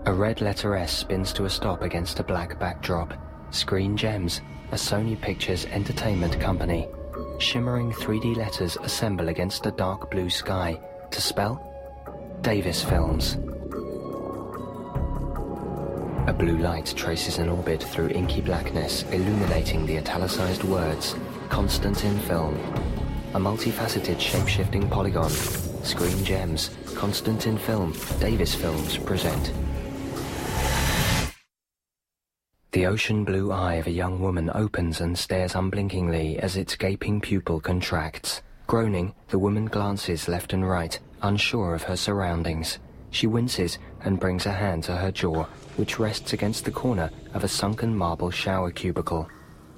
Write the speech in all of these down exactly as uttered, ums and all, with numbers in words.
A red letter S spins to a stop against a black backdrop. Screen Gems, a Sony Pictures entertainment company. Shimmering three D letters assemble against a dark blue sky. To spell? Davis Films. A blue light traces an orbit through inky blackness, illuminating the italicized words, Constantin Film. A multifaceted shape-shifting polygon. Screen Gems, Constantin Film, Davis Films present. The ocean blue eye of a young woman opens and stares unblinkingly as its gaping pupil contracts. Groaning, the woman glances left and right, unsure of her surroundings. She winces and brings a hand to her jaw, which rests against the corner of a sunken marble shower cubicle.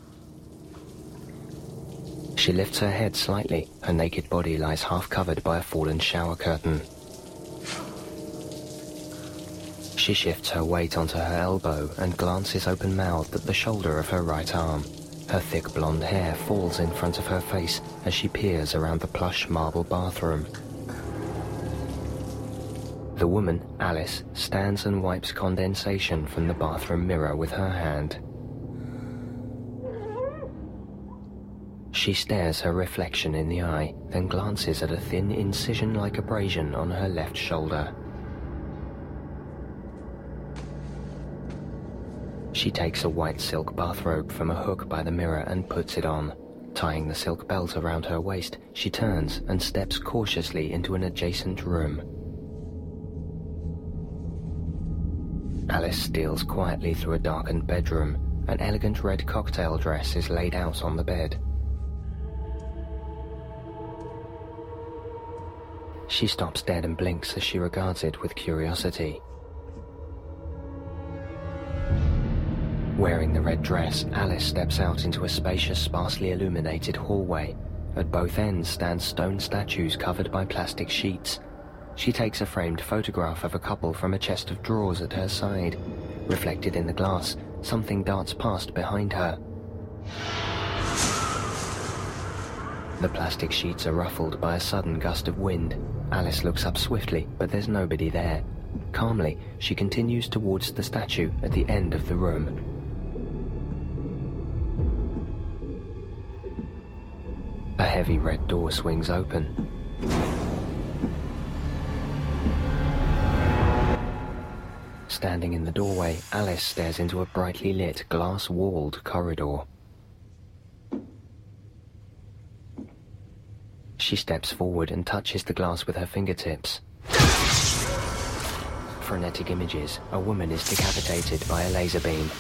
She lifts her head slightly. Her naked body lies half covered by a fallen shower curtain. She shifts her weight onto her elbow and glances open-mouthed at the shoulder of her right arm. Her thick blonde hair falls in front of her face as she peers around the plush marble bathroom. The woman, Alice, stands and wipes condensation from the bathroom mirror with her hand. She stares her reflection in the eye, then glances at a thin incision-like abrasion on her left shoulder. She takes a white silk bathrobe from a hook by the mirror and puts it on. Tying the silk belt around her waist, she turns and steps cautiously into an adjacent room. Alice steals quietly through a darkened bedroom. An elegant red cocktail dress is laid out on the bed. She stops dead and blinks as she regards it with curiosity. Wearing the red dress, Alice steps out into a spacious, sparsely illuminated hallway. At both ends stand stone statues covered by plastic sheets. She takes a framed photograph of a couple from a chest of drawers at her side. Reflected in the glass, something darts past behind her. The plastic sheets are ruffled by a sudden gust of wind. Alice looks up swiftly, but there's nobody there. Calmly, she continues towards the statue at the end of the room. A heavy red door swings open. Standing in the doorway, Alice stares into a brightly lit, glass-walled corridor. She steps forward and touches the glass with her fingertips. Frenetic images. A woman is decapitated by a laser beam.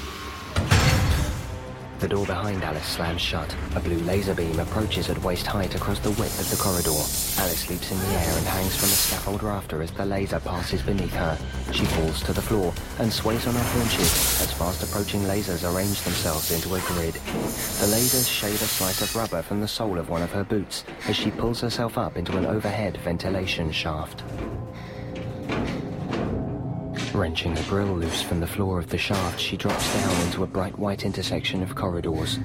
The door behind Alice slams shut. A blue laser beam approaches at waist height across the width of the corridor. Alice leaps in the air and hangs from a scaffold rafter as the laser passes beneath her. She falls to the floor and sways on her haunches as fast-approaching lasers arrange themselves into a grid. The lasers shade a slice of rubber from the sole of one of her boots as she pulls herself up into an overhead ventilation shaft. Wrenching a grill loose from the floor of the shaft, she drops down into a bright white intersection of corridors.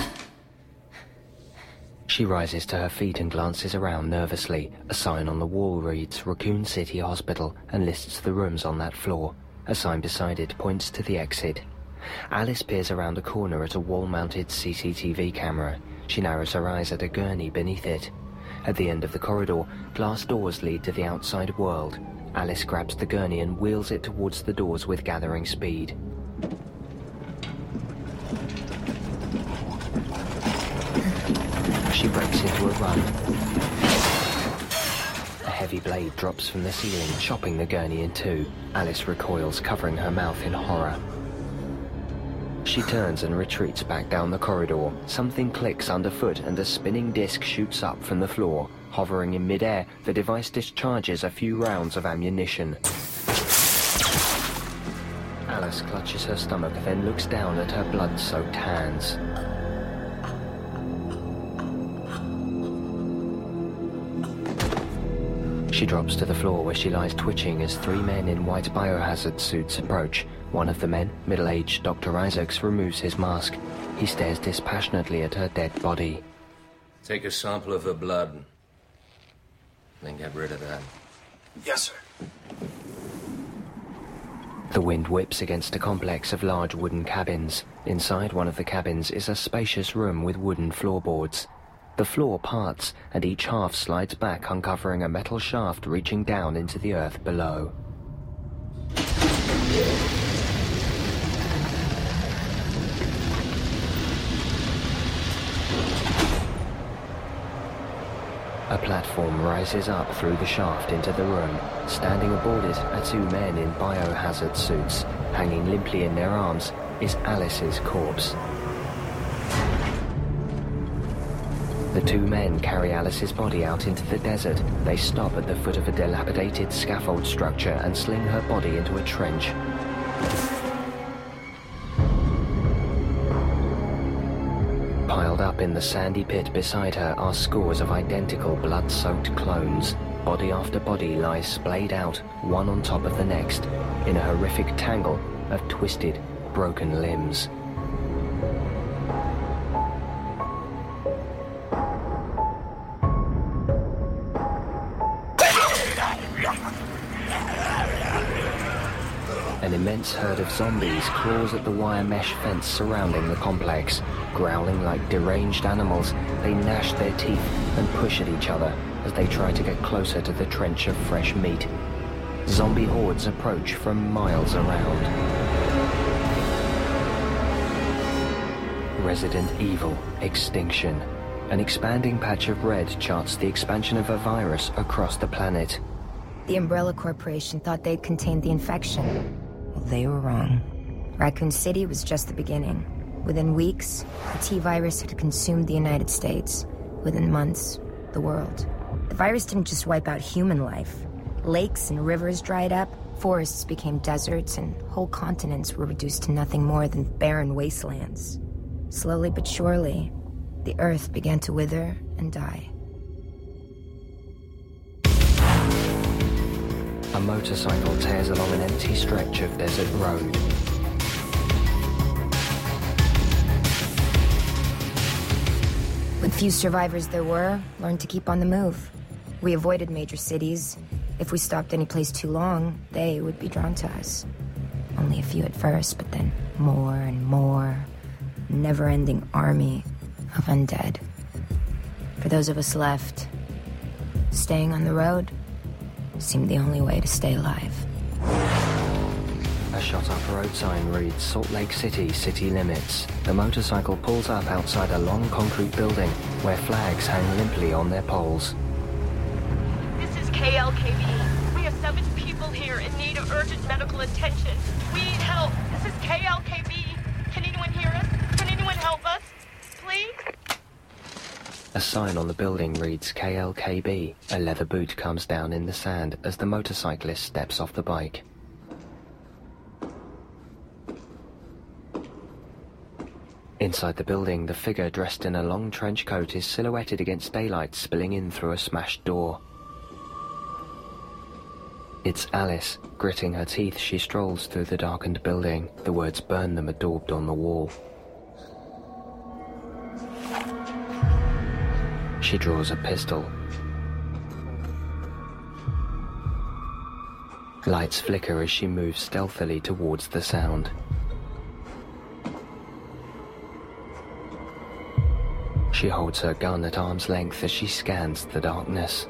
She rises to her feet and glances around nervously. A sign on the wall reads Raccoon City Hospital and lists the rooms on that floor. A sign beside it points to the exit. Alice peers around a corner at a wall-mounted C C T V camera. She narrows her eyes at a gurney beneath it. At the end of the corridor, glass doors lead to the outside world. Alice grabs the gurney and wheels it towards the doors with gathering speed. She breaks into a run. A heavy blade drops from the ceiling, chopping the gurney in two. Alice recoils, covering her mouth in horror. She turns and retreats back down the corridor. Something clicks underfoot and a spinning disc shoots up from the floor. Hovering in midair, the device discharges a few rounds of ammunition. Alice clutches her stomach, then looks down at her blood-soaked hands. She drops to the floor where she lies twitching as three men in white biohazard suits approach. One of the men, middle-aged Doctor Isaacs, removes his mask. He stares dispassionately at her dead body. Take a sample of her blood. Then get rid of that. Yes, sir. The wind whips against a complex of large wooden cabins. Inside one of the cabins is a spacious room with wooden floorboards. The floor parts, and each half slides back, uncovering a metal shaft reaching down into the earth below. A platform rises up through the shaft into the room. Standing aboard it are two men in biohazard suits. Hanging limply in their arms is Alice's corpse. The two men carry Alice's body out into the desert. They stop at the foot of a dilapidated scaffold structure and sling her body into a trench. Piled up in the sandy pit beside her are scores of identical blood-soaked clones. Body after body lies splayed out, one on top of the next, in a horrific tangle of twisted, broken limbs. An immense herd of zombies claws at the wire mesh fence surrounding the complex. Growling like deranged animals, they gnash their teeth and push at each other as they try to get closer to the trench of fresh meat. Zombie hordes approach from miles around. Resident Evil: Extinction. An expanding patch of red charts the expansion of a virus across the planet. The Umbrella Corporation thought they'd contained the infection. Well, they were wrong. Raccoon City was just the beginning. Within weeks, the T-virus had consumed the United States. Within months, the world. The virus didn't just wipe out human life. Lakes and rivers dried up, forests became deserts, and whole continents were reduced to nothing more than barren wastelands. Slowly but surely, the Earth began to wither and die. A motorcycle tears along an empty stretch of desert road. What few survivors there were learned to keep on the move. We avoided major cities. If we stopped any place too long, they would be drawn to us. Only a few at first, but then more and more. Never-ending army of undead. For those of us left, staying on the road seemed the only way to stay alive. A shot-up road sign reads Salt Lake City, city limits. The motorcycle pulls up outside a long concrete building where flags hang limply on their poles. This is K L K B. We have seven people here in need of urgent medical attention. We need help. This is K L K B. Can anyone hear us? Can anyone help us? Please? A sign on the building reads K L K B. A leather boot comes down in the sand as the motorcyclist steps off the bike. Inside the building, the figure dressed in a long trench coat is silhouetted against daylight spilling in through a smashed door. It's Alice. Gritting her teeth, she strolls through the darkened building. The words "burn them" are daubed on the wall. She draws a pistol. Lights flicker as she moves stealthily towards the sound. She holds her gun at arm's length as she scans the darkness.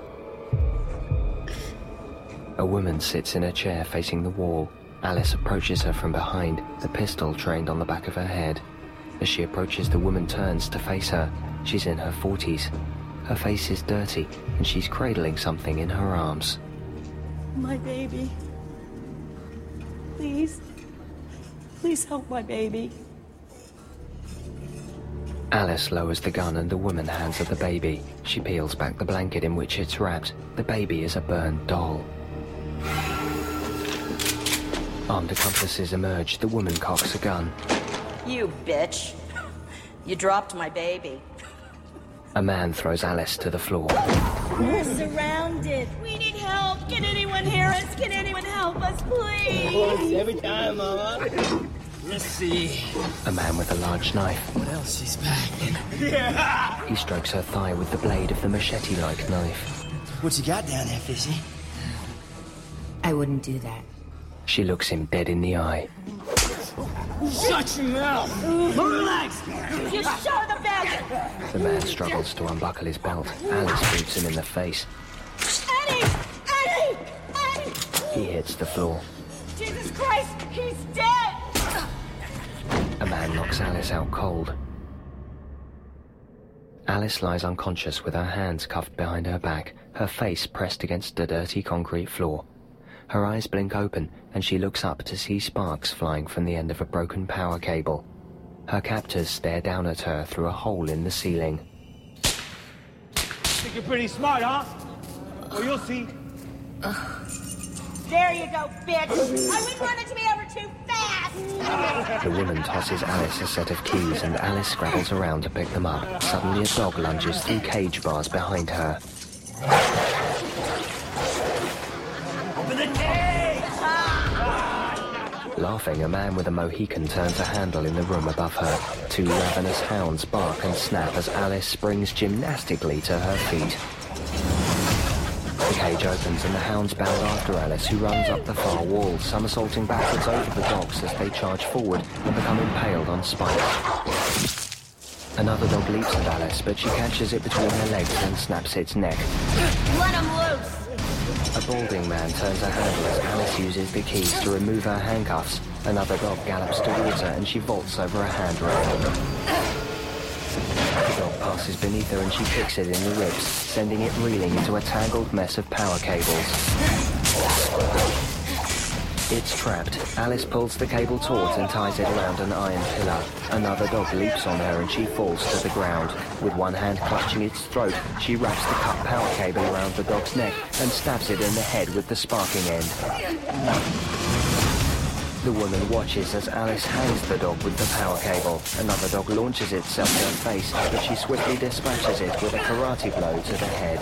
A woman sits in a chair facing the wall. Alice approaches her from behind, the pistol trained on the back of her head. As she approaches, the woman turns to face her. She's in her forties. Her face is dirty, and she's cradling something in her arms. My baby. Please. Please help my baby. Alice lowers the gun and the woman hands her the baby. She peels back the blanket in which it's wrapped. The baby is a burned doll. Armed accomplices emerge. The woman cocks a gun. You bitch. You dropped my baby. A man throws Alice to the floor. We're surrounded. We need help. Can anyone hear us? Can anyone help us, please? Every time, Mama. Let's see. A man with a large knife. What else is back? Yeah. He strokes her thigh with the blade of the machete-like knife. What you got down there, Fishy? I wouldn't do that. She looks him dead in the eye. Shut your mouth! Relax! You show the bag! The man struggles to unbuckle his belt. Alice boots him in the face. Eddie! Eddie! Eddie! He hits the floor. Jesus Christ! He's dead! A man knocks Alice out cold. Alice lies unconscious with her hands cuffed behind her back, her face pressed against the dirty concrete floor. Her eyes blink open, and she looks up to see sparks flying from the end of a broken power cable. Her captors stare down at her through a hole in the ceiling. Think you're pretty smart, huh? Well, you'll see. There you go, bitch! I wouldn't want it to be over too fast! The woman tosses Alice a set of keys, and Alice scrabbles around to pick them up. Suddenly a dog lunges through cage bars behind her. Open the cage! Laughing, a man with a Mohican turns a handle in the room above her. Two ravenous hounds bark and snap as Alice springs gymnastically to her feet. The cage opens and the hounds bound after Alice, who runs up the far wall, somersaulting backwards over the dogs as they charge forward and become impaled on spikes. Another dog leaps at Alice, but she catches it between her legs and snaps its neck. Let him loose! A balding man turns her handle as Alice uses the keys to remove her handcuffs. Another dog gallops towards her and she vaults over a handrail. The dog passes beneath her and she kicks it in the ribs, sending it reeling into a tangled mess of power cables. It's trapped. Alice pulls the cable taut and ties it around an iron pillar. Another dog leaps on her and she falls to the ground. With one hand clutching its throat, she wraps the cut power cable around the dog's neck and stabs it in the head with the sparking end. The woman watches as Alice hangs the dog with the power cable. Another dog launches itself at her face, but she swiftly dispatches it with a karate blow to the head.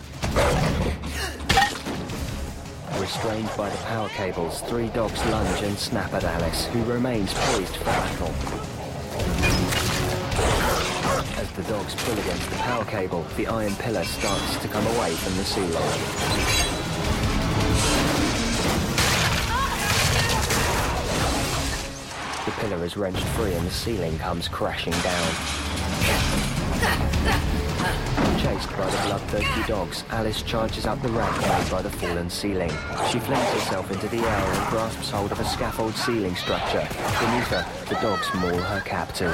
Restrained by the power cables, three dogs lunge and snap at Alice, who remains poised for battle. As the dogs pull against the power cable, the iron pillar starts to come away from the ceiling. The pillar is wrenched free and the ceiling comes crashing down. Chased by the bloodthirsty dogs, Alice charges up the ramp made by the fallen ceiling. She flings herself into the air and grasps hold of a scaffold ceiling structure. Beneath her, the dogs maul her captors.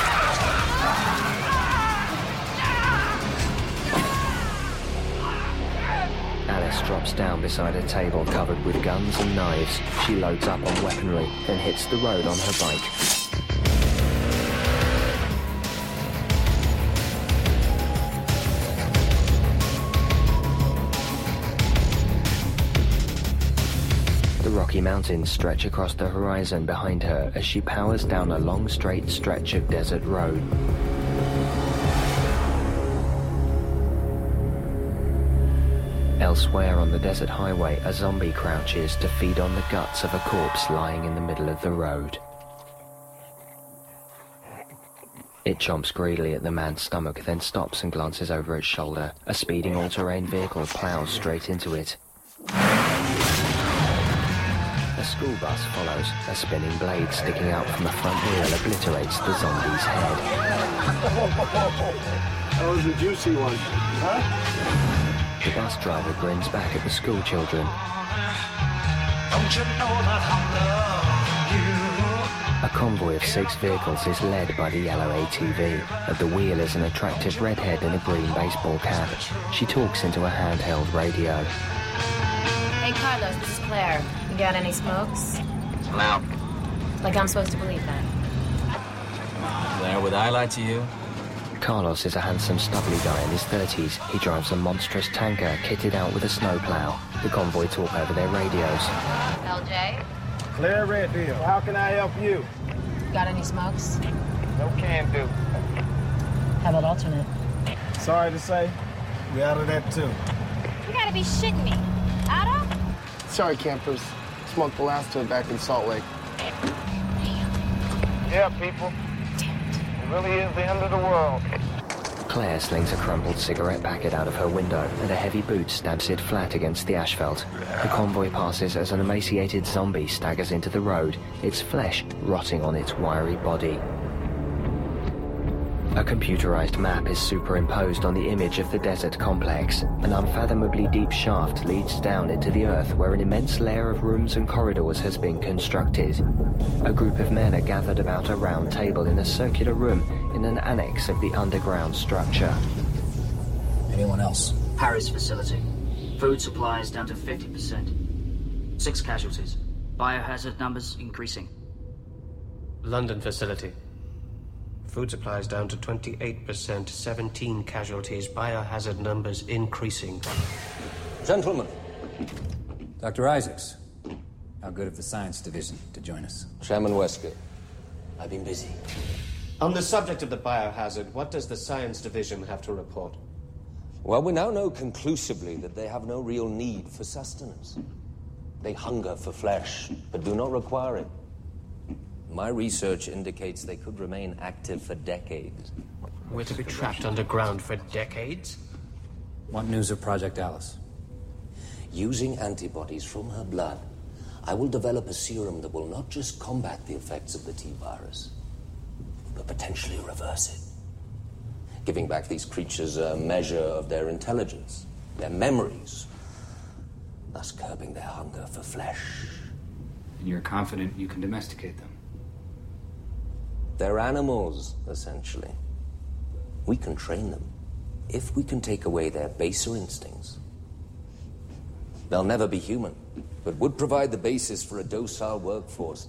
Alice drops down beside a table covered with guns and knives. She loads up on weaponry, then hits the road on her bike. The Rocky Mountains stretch across the horizon behind her as she powers down a long straight stretch of desert road. Elsewhere on the desert highway, a zombie crouches to feed on the guts of a corpse lying in the middle of the road. It chomps greedily at the man's stomach, then stops and glances over its shoulder. A speeding all-terrain vehicle plows straight into it. A school bus follows. A spinning blade sticking out from the front wheel obliterates the zombie's head. That was a juicy one. Huh? The bus driver grins back at the school children. Don't you know that I love you? A convoy of six vehicles is led by the yellow A T V. At the wheel is an attractive redhead in a green baseball cap. She talks into a handheld radio. Hey, Carlos, this is Claire. You got any smokes? Loud. Like I'm supposed to believe that. Claire, would I lie to you? Carlos is a handsome, stubbly guy in his thirties. He drives a monstrous tanker kitted out with a snowplow. The convoy talk over their radios. L J? Claire Redfield, how can I help you? Got any smokes? No can do. How about alternate? Sorry to say, we out of that too. You gotta be shitting me. Otto? Sorry, campers. Smoked the last two back in Salt Lake. Yeah, people. It really is the end of the world. Claire slings a crumpled cigarette packet out of her window, and a heavy boot stabs it flat against the asphalt. The convoy passes as an emaciated zombie staggers into the road, its flesh rotting on its wiry body. A computerized map is superimposed on the image of the desert complex. An unfathomably deep shaft leads down into the earth where an immense layer of rooms and corridors has been constructed. A group of men are gathered about a round table in a circular room in an annex of the underground structure. Anyone else? Harris facility. Food supplies down to fifty percent. Six casualties. Biohazard numbers increasing. London facility. Food supplies down to twenty-eight percent, seventeen casualties, biohazard numbers increasing. Gentlemen. Doctor Isaacs, how good of the science division to join us? Chairman Wesker, I've been busy. On the subject of the biohazard, what does the science division have to report? Well, we now know conclusively that they have no real need for sustenance. They hunger for flesh, but do not require it. My research indicates they could remain active for decades. We're to be trapped underground for decades? What news of Project Alice? Using antibodies from her blood, I will develop a serum that will not just combat the effects of the T-virus, but potentially reverse it. Giving back these creatures a measure of their intelligence, their memories, thus curbing their hunger for flesh. And you're confident you can domesticate them? They're animals, essentially. We can train them, if we can take away their baser instincts. They'll never be human, but would provide the basis for a docile workforce.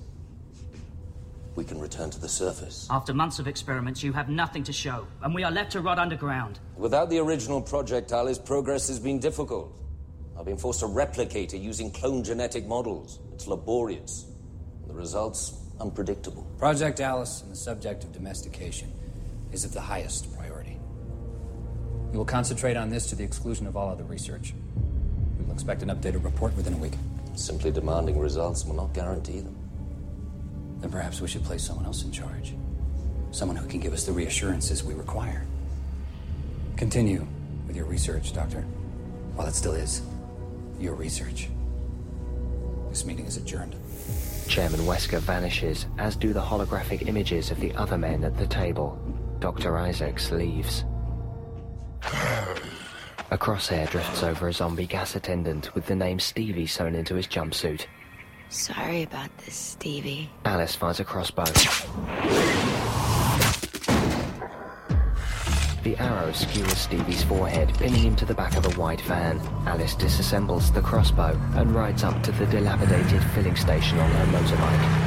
We can return to the surface. After months of experiments, you have nothing to show, and we are left to rot underground. Without the original Project Alice, progress has been difficult. I've been forced to replicate it using clone genetic models. It's laborious. The results, unpredictable. Project Alice and the subject of domestication is of the highest priority. We will concentrate on this to the exclusion of all other research. We will expect an updated report within a week. Simply demanding results will not guarantee them. Then perhaps we should place someone else in charge. Someone who can give us the reassurances we require. Continue with your research, Doctor. While it still is your research. This meeting is adjourned. Chairman Wesker vanishes, as do the holographic images of the other men at the table. Doctor Isaacs leaves. A crosshair drifts over a zombie gas attendant with the name Stevie sewn into his jumpsuit. Sorry about this, Stevie. Alice fires a crossbow. The arrow skewers Stevie's forehead, pinning him to the back of a white van. Alice disassembles the crossbow and rides up to the dilapidated filling station on her motorbike.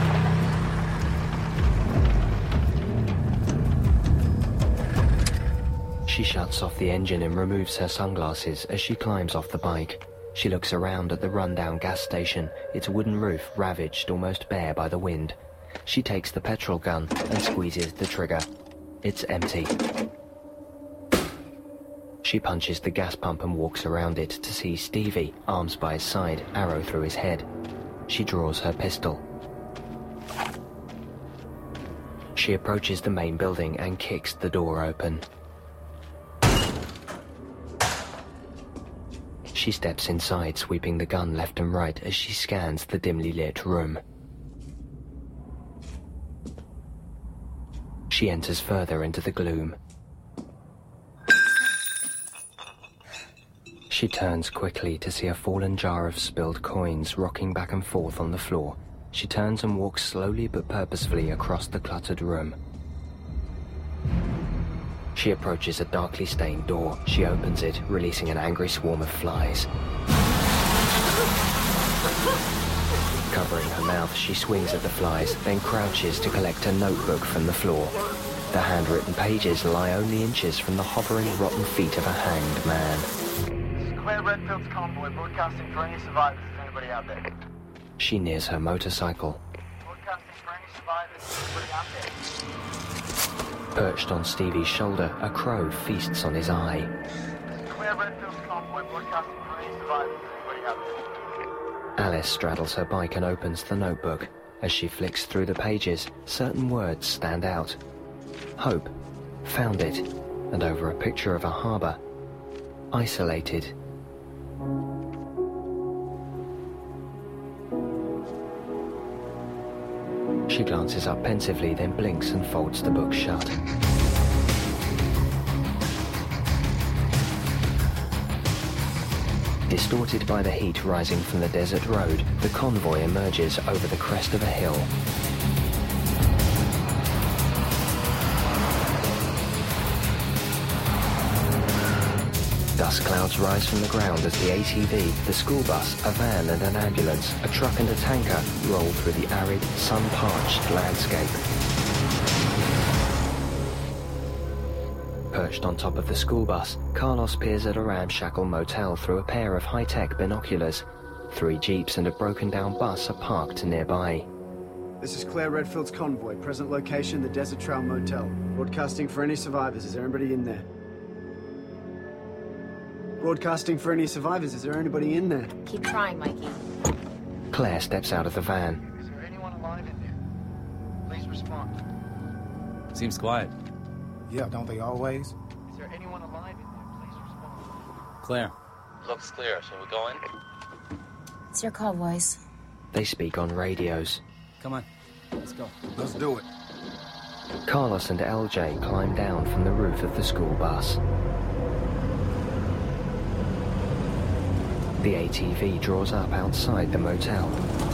She shuts off the engine and removes her sunglasses as she climbs off the bike. She looks around at the rundown gas station, its wooden roof ravaged almost bare by the wind. She takes the petrol gun and squeezes the trigger. It's empty. She punches the gas pump and walks around it to see Stevie, arms by his side, arrow through his head. She draws her pistol. She approaches the main building and kicks the door open. She steps inside, sweeping the gun left and right as she scans the dimly lit room. She enters further into the gloom. She turns quickly to see a fallen jar of spilled coins rocking back and forth on the floor. She turns and walks slowly but purposefully across the cluttered room. She approaches a darkly stained door. She opens it, releasing an angry swarm of flies. Covering her mouth, she swings at the flies, then crouches to collect a notebook from the floor. The handwritten pages lie only inches from the hovering, rotten feet of a hanged man. Claire Redfield's convoy, broadcasting for any survivors. Is anybody out there? She nears her motorcycle. Broadcasting for any survivors. Is anybody out there? Perched on Stevie's shoulder, a crow feasts on his eye. Claire Redfield's convoy, broadcasting for any survivors. Is anybody out there? Alice straddles her bike and opens the notebook. As she flicks through the pages, certain words stand out. Hope. Found it. and over a picture of a harbour, isolated. She glances up pensively, then blinks and folds the book shut. Distorted by the heat rising from the desert road, the convoy emerges over the crest of a hill. Dust clouds rise from the ground as the A T V, the school bus, a van and an ambulance, a truck and a tanker roll through the arid, sun-parched landscape. Perched on top of the school bus, Carlos peers at a ramshackle motel through a pair of high-tech binoculars. Three jeeps and a broken-down bus are parked nearby. This is Claire Redfield's convoy. Present location, the Desert Trail Motel. Broadcasting for any survivors. Is there anybody in there? Broadcasting for any survivors. Is there anybody in there? Keep trying, Mikey. Claire steps out of the van. Is there anyone alive in there? Please respond. Seems quiet. Yeah, don't they always? Is there anyone alive in there? Please respond. Claire. Looks clear. Shall we go in? It's your call, boys. They speak on radios. Come on. Let's go. Let's do it. Carlos and L J climb down from the roof of the school bus. The A T V draws up outside the motel.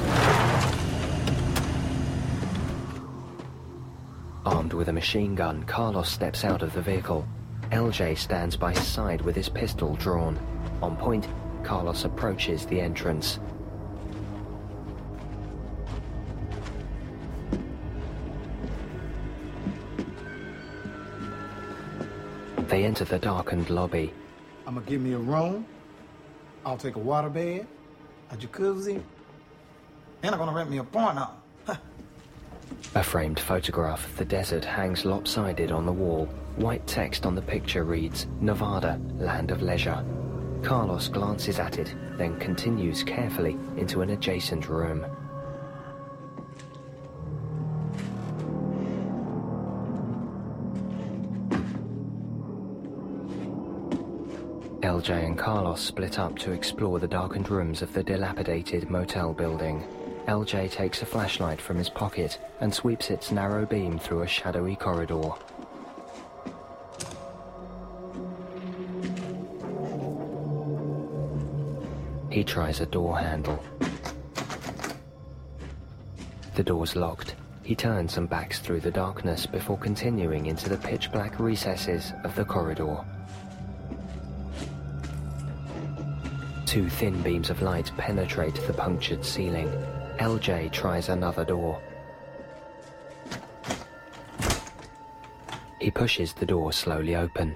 Armed with a machine gun, Carlos steps out of the vehicle. L J stands by his side with his pistol drawn. On point, Carlos approaches the entrance. They enter the darkened lobby. I'm gonna give me a room. I'll take a waterbed, a jacuzzi, and I'm gonna rent me a porno. A framed photograph of the desert hangs lopsided on the wall. White text on the picture reads, Nevada, Land of Leisure. Carlos glances at it, then continues carefully into an adjacent room. L J and Carlos split up to explore the darkened rooms of the dilapidated motel building. L J takes a flashlight from his pocket and sweeps its narrow beam through a shadowy corridor. He tries a door handle. The door's locked. He turns and backs through the darkness before continuing into the pitch-black recesses of the corridor. Two thin beams of light penetrate the punctured ceiling. L J tries another door. He pushes the door slowly open.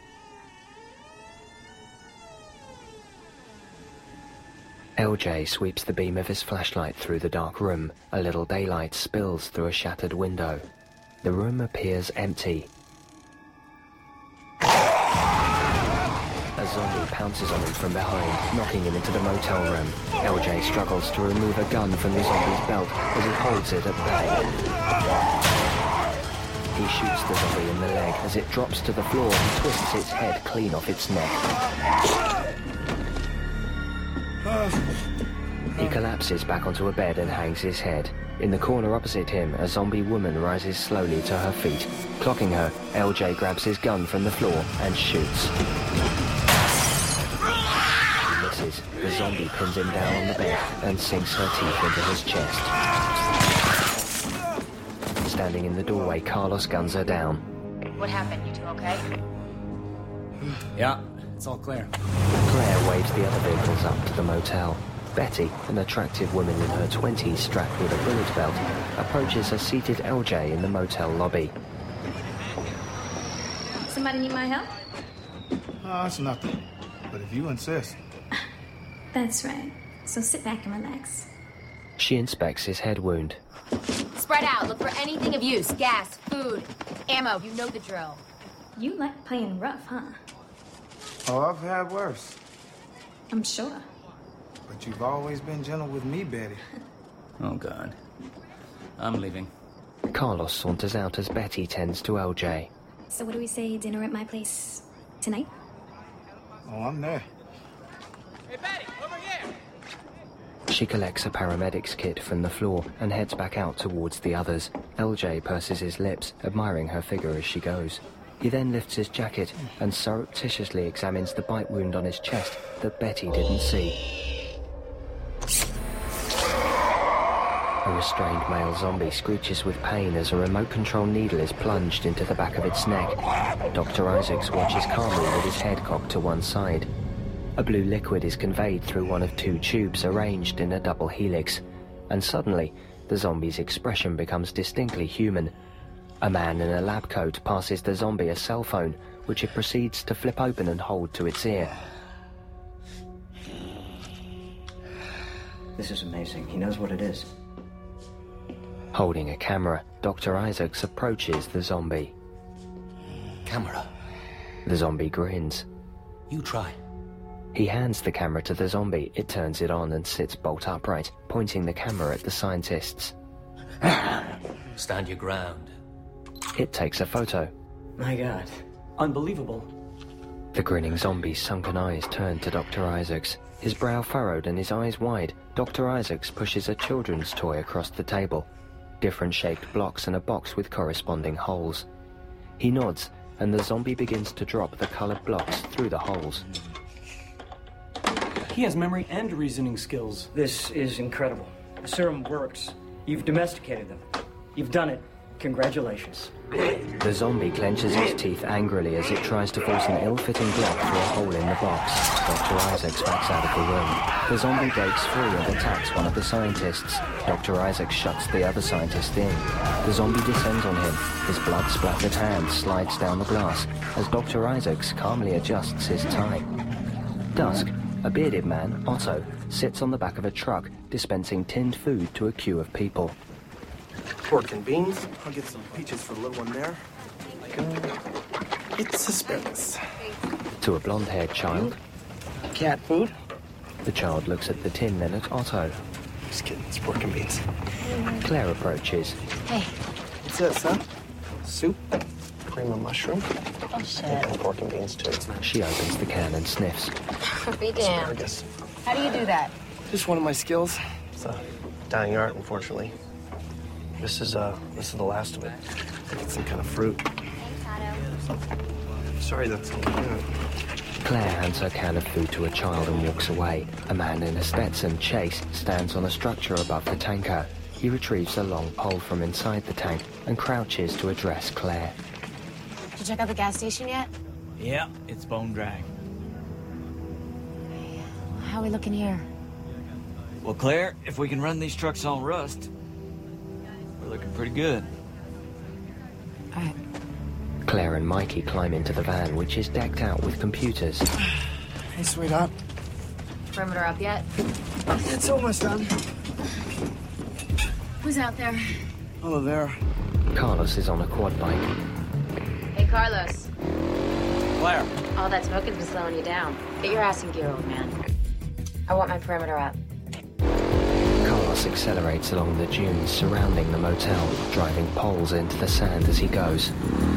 L J sweeps the beam of his flashlight through the dark room. A little daylight spills through a shattered window. The room appears empty. A zombie pounces on him from behind, knocking him into the motel room. L J struggles to remove a gun from the zombie's belt as he holds it at bay. He shoots the zombie in the leg. As it drops to the floor, he twists its head clean off its neck. He collapses back onto a bed and hangs his head. In the corner opposite him, a zombie woman rises slowly to her feet. Clocking her, L J grabs his gun from the floor and shoots. The zombie pins him down on the bed and sinks her teeth into his chest. Standing in the doorway, Carlos guns her down. What happened? You two okay? Yeah, it's all clear. Claire waves the other vehicles up to the motel. Betty, an attractive woman in her twenties strapped with a bullet belt, approaches a seated L J in the motel lobby. Somebody need my help? Oh, it's nothing. But if you insist. That's right. So sit back and relax. She inspects his head wound. Spread out. Look for anything of use. Gas, food, ammo. You know the drill. You like playing rough, huh? Oh, I've had worse. I'm sure. But you've always been gentle with me, Betty. Oh, God. I'm leaving. Carlos saunters out as Betty tends to L J. So what do we say, dinner at my place tonight? Oh, I'm there. Hey, Betty, over here! She collects a paramedic's kit from the floor and heads back out towards the others. L J purses his lips, admiring her figure as she goes. He then lifts his jacket and surreptitiously examines the bite wound on his chest that Betty didn't see. A restrained male zombie screeches with pain as a remote-control needle is plunged into the back of its neck. Doctor Isaacs watches calmly with his head cocked to one side. A blue liquid is conveyed through one of two tubes arranged in a double helix, and suddenly, the zombie's expression becomes distinctly human. A man in a lab coat passes the zombie a cell phone, which it proceeds to flip open and hold to its ear. This is amazing. He knows what it is. Holding a camera, Doctor Isaacs approaches the zombie. Camera. The zombie grins. You try. He hands the camera to the zombie. It turns it on and sits bolt upright, pointing the camera at the scientists. Stand your ground. It takes a photo. My God. Unbelievable. The grinning zombie's sunken eyes turn to Doctor Isaacs. His brow furrowed and his eyes wide, Doctor Isaacs pushes a children's toy across the table. Different shaped blocks and a box with corresponding holes. He nods, and the zombie begins to drop the colored blocks through the holes. He has memory and reasoning skills. This is incredible. The serum works. You've domesticated them. You've done it. Congratulations. The zombie clenches its teeth angrily as it tries to force an ill-fitting block through a hole in the box. Doctor Isaacs backs out of the room. The zombie breaks free and attacks one of the scientists. Doctor Isaacs shuts the other scientist in. The zombie descends on him. His blood-splattered hand slides down the glass as Doctor Isaacs calmly adjusts his tie. Dusk, a bearded man, Otto, sits on the back of a truck, dispensing tinned food to a queue of people. Pork and beans. I'll get some peaches for the little one there. Go. It's asparagus. To a blonde-haired child. Cat food. The child looks at the tin, then at Otto. Just kidding, it's pork and beans. Claire approaches. Hey. What's this, huh? Soup, cream of mushroom. Oh, shit. And pork and beans, too. She opens the can and sniffs. Be damned. Asparagus. How do you do that? Just one of my skills. It's a dying art, unfortunately. This is, uh, this is the last of it. It's some kind of fruit. Sorry, that's... Uh... Claire hands her can of food to a child and walks away. A man in a Stetson, Chase, stands on a structure above the tanker. He retrieves a long pole from inside the tank and crouches to address Claire. Did you check out the gas station yet? Yeah, it's bone dry. How are we looking here? Well, Claire, if we can run these trucks on rust, we're looking pretty good. All right. Claire and Mikey climb into the van, which is decked out with computers. Hey, sweetheart. Perimeter up yet? It's almost done. Who's out there? Oh, there. Carlos is on a quad bike. Hey, Carlos. Claire. All that smoking's been slowing you down. Get your ass in gear, old man. I want my perimeter up. Carlos accelerates along the dunes surrounding the motel, driving poles into the sand as he goes.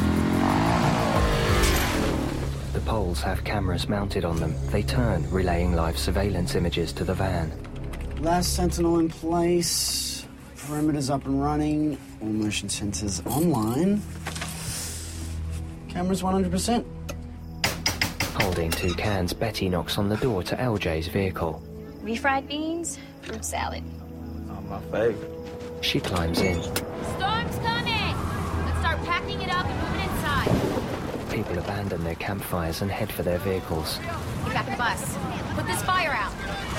The poles have cameras mounted on them. They turn, relaying live surveillance images to the van. Last sentinel in place. Perimeter's up and running. All motion sensors online. Cameras one hundred percent. Holding two cans, Betty knocks on the door to L J's vehicle. Refried beans, fruit salad. Not my fave. She climbs in. Storm's coming! Let's start packing it up and moving inside. People abandon their campfires and head for their vehicles. Get back in the bus. Put this fire out.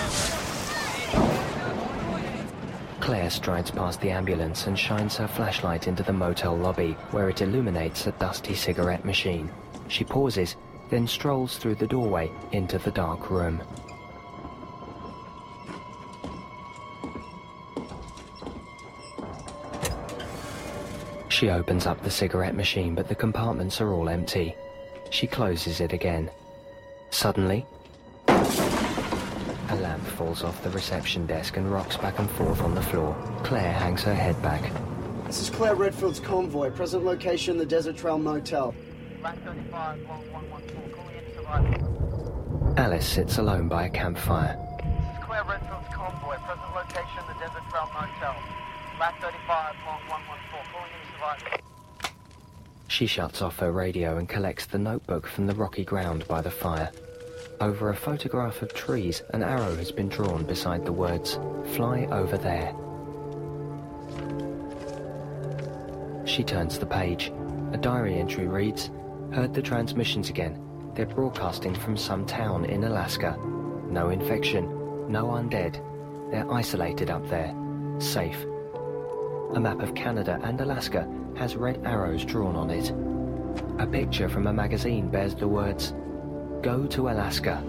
Claire strides past the ambulance and shines her flashlight into the motel lobby, where it illuminates a dusty cigarette machine. She pauses, then strolls through the doorway into the dark room. She opens up the cigarette machine, but the compartments are all empty. She closes it again. Suddenly, a lamp falls off the reception desk and rocks back and forth on the floor. Claire hangs her head back. This is Claire Redfield's convoy. Present location, the Desert Trail Motel. Black thirty-five, long one one four, calling in survivors. Alice sits alone by a campfire. This is Claire Redfield's convoy, present location, the Desert Trail Motel. Black thirty-five, long one one four, calling in survivors. She shuts off her radio and collects the notebook from the rocky ground by the fire. Over a photograph of trees, an arrow has been drawn beside the words, "Fly over there." She turns the page. A diary entry reads, "Heard the transmissions again. They're broadcasting from some town in Alaska. No infection, no undead. They're isolated up there. Safe." A map of Canada and Alaska has red arrows drawn on it. A picture from a magazine bears the words, "Go to Alaska."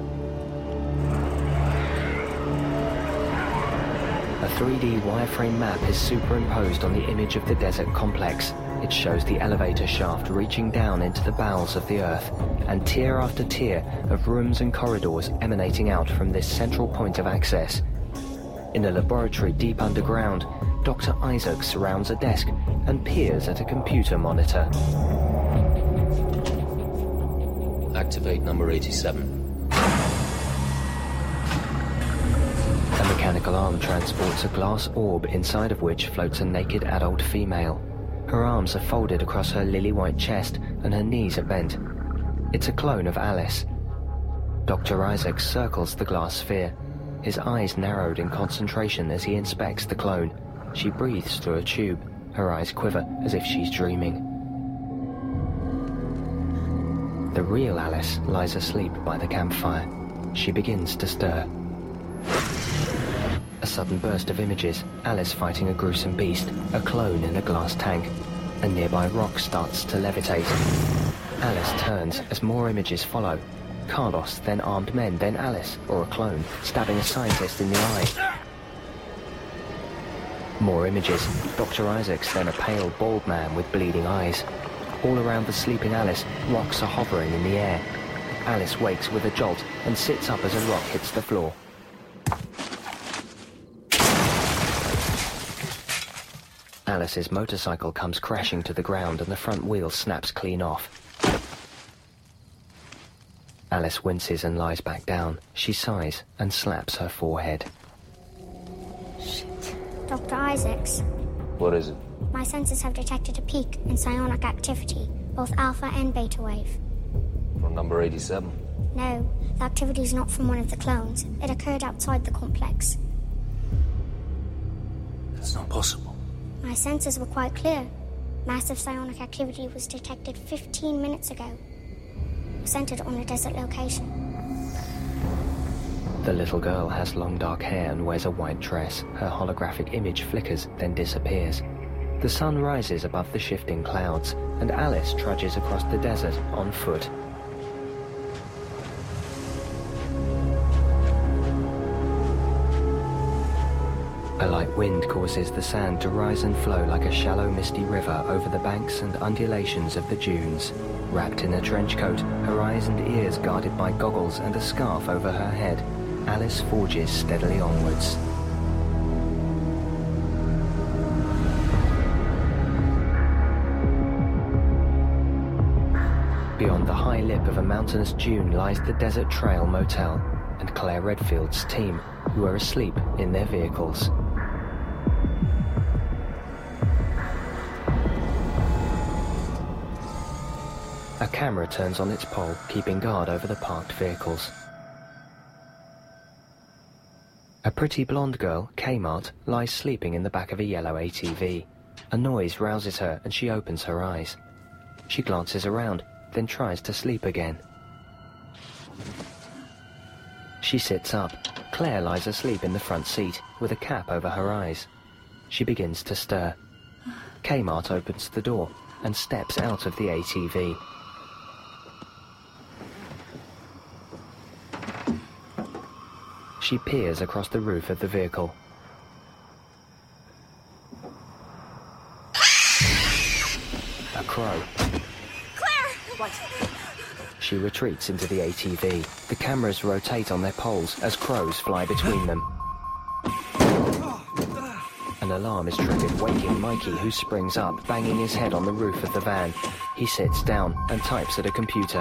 A three D wireframe map is superimposed on the image of the desert complex. It shows the elevator shaft reaching down into the bowels of the earth, and tier after tier of rooms and corridors emanating out from this central point of access. In a laboratory deep underground, Doctor Isaac surrounds a desk and peers at a computer monitor. Activate number eighty-seven. A mechanical arm transports a glass orb inside of which floats a naked adult female. Her arms are folded across her lily-white chest and her knees are bent. It's a clone of Alice. Doctor Isaac circles the glass sphere, his eyes narrowed in concentration as he inspects the clone. She breathes through a tube. Her eyes quiver as if she's dreaming. The real Alice lies asleep by the campfire. She begins to stir. A sudden burst of images, Alice fighting a gruesome beast, a clone in a glass tank. A nearby rock starts to levitate. Alice turns as more images follow. Carlos, then armed men, then Alice, or a clone, stabbing a scientist in the eye. More images. Doctor Isaacs, then a pale, bald man with bleeding eyes. All around the sleeping Alice, rocks are hovering in the air. Alice wakes with a jolt and sits up as a rock hits the floor. Alice's motorcycle comes crashing to the ground and the front wheel snaps clean off. Alice winces and lies back down. She sighs and slaps her forehead. Shit. Doctor Isaacs. What is it? My sensors have detected a peak in psionic activity, both alpha and beta wave. From number eighty-seven? No, the activity is not from one of the clones. It occurred outside the complex. That's not possible. My sensors were quite clear. Massive psionic activity was detected fifteen minutes ago. Centered on a desert location. The little girl has long dark hair and wears a white dress. Her holographic image flickers, then disappears. The sun rises above the shifting clouds, and Alice trudges across the desert on foot. A light wind causes the sand to rise and flow like a shallow, misty river over the banks and undulations of the dunes. Wrapped in a trench coat, her eyes and ears guarded by goggles and a scarf over her head, Alice forges steadily onwards. Beyond the high lip of a mountainous dune lies the Desert Trail Motel and Claire Redfield's team, who are asleep in their vehicles. A camera turns on its pole, keeping guard over the parked vehicles. A pretty blonde girl, Kmart, lies sleeping in the back of a yellow A T V. A noise rouses her and she opens her eyes. She glances around, then tries to sleep again. She sits up. Claire lies asleep in the front seat, with a cap over her eyes. She begins to stir. Kmart opens the door and steps out of the A T V. She peers across the roof of the vehicle. A crow. Claire! What? She retreats into the A T V. The cameras rotate on their poles as crows fly between them. A An alarm is triggered, waking Mikey, who springs up, banging his head on the roof of the van. He sits down and types at a computer.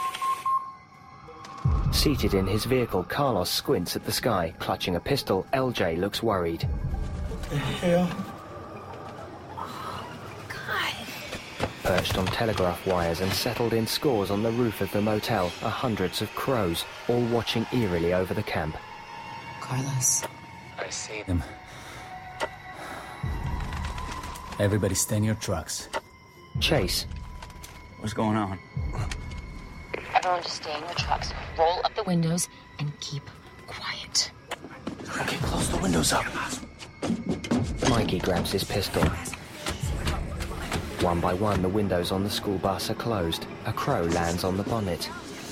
Seated in his vehicle, Carlos squints at the sky. Clutching a pistol, L J looks worried. The hell? Perched on telegraph wires and settled in scores on the roof of the motel are hundreds of crows, all watching eerily over the camp. Carlos. I see them. Everybody stay in your trucks. Chase. What's going on? Everyone just stay in your trucks, roll up the windows, and keep quiet. Okay, close the windows up. Mikey grabs his pistol. One by one, the windows on the school bus are closed. A crow lands on the bonnet.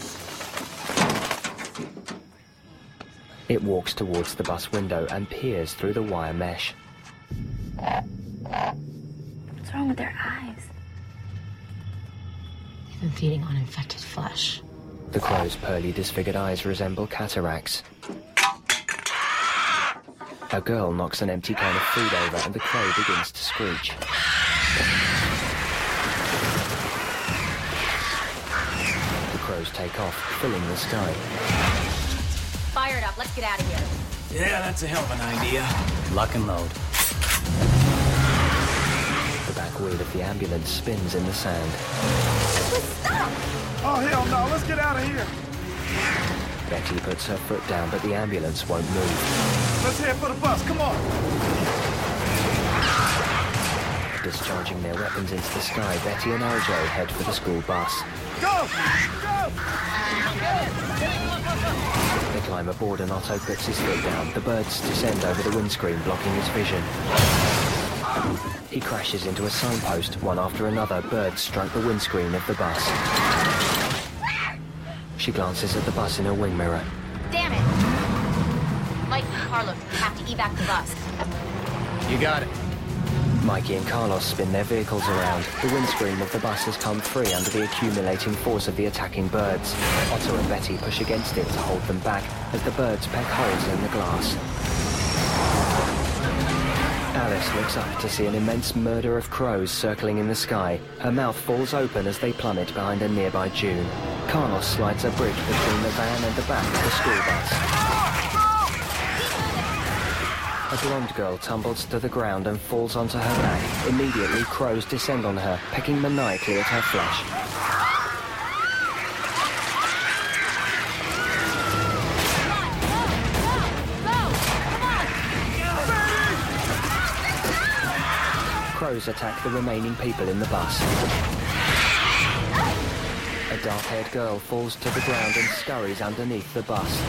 It walks towards the bus window and peers through the wire mesh. What's wrong with their eyes? They've been feeding on infected flesh. The crow's pearly, disfigured eyes resemble cataracts. A girl knocks an empty can of food over and the crow begins to screech. The crows take off, filling the sky. Fire it up. Let's get out of here. Yeah, that's a hell of an idea. Lock and load. The back wheel of the ambulance spins in the sand. Stop! Oh, hell no. Let's get out of here. Betty puts her foot down, but the ambulance won't move. Let's head for the bus. Come on. Discharging their weapons into the sky, Betty and L J head for the school bus. Go! Go! They climb aboard and Otto puts his foot down. The birds descend over the windscreen, blocking his vision. He crashes into a signpost. One after another, birds strike the windscreen of the bus. She glances at the bus in her wing mirror. Damn it! Mike and Carlos have to evac the bus. You got it. Mikey and Carlos spin their vehicles around. The windscreen of the bus has come free under the accumulating force of the attacking birds. Otto and Betty push against it to hold them back as the birds peck holes in the glass. Alice looks up to see an immense murder of crows circling in the sky. Her mouth falls open as they plummet behind a nearby dune. Carlos slides a brick between the van and the back of the school bus. A blonde girl tumbles to the ground and falls onto her back. Immediately, crows descend on her, pecking maniacally at her flesh. Crows attack the remaining people in the bus. A dark-haired girl falls to the ground and scurries underneath the bus.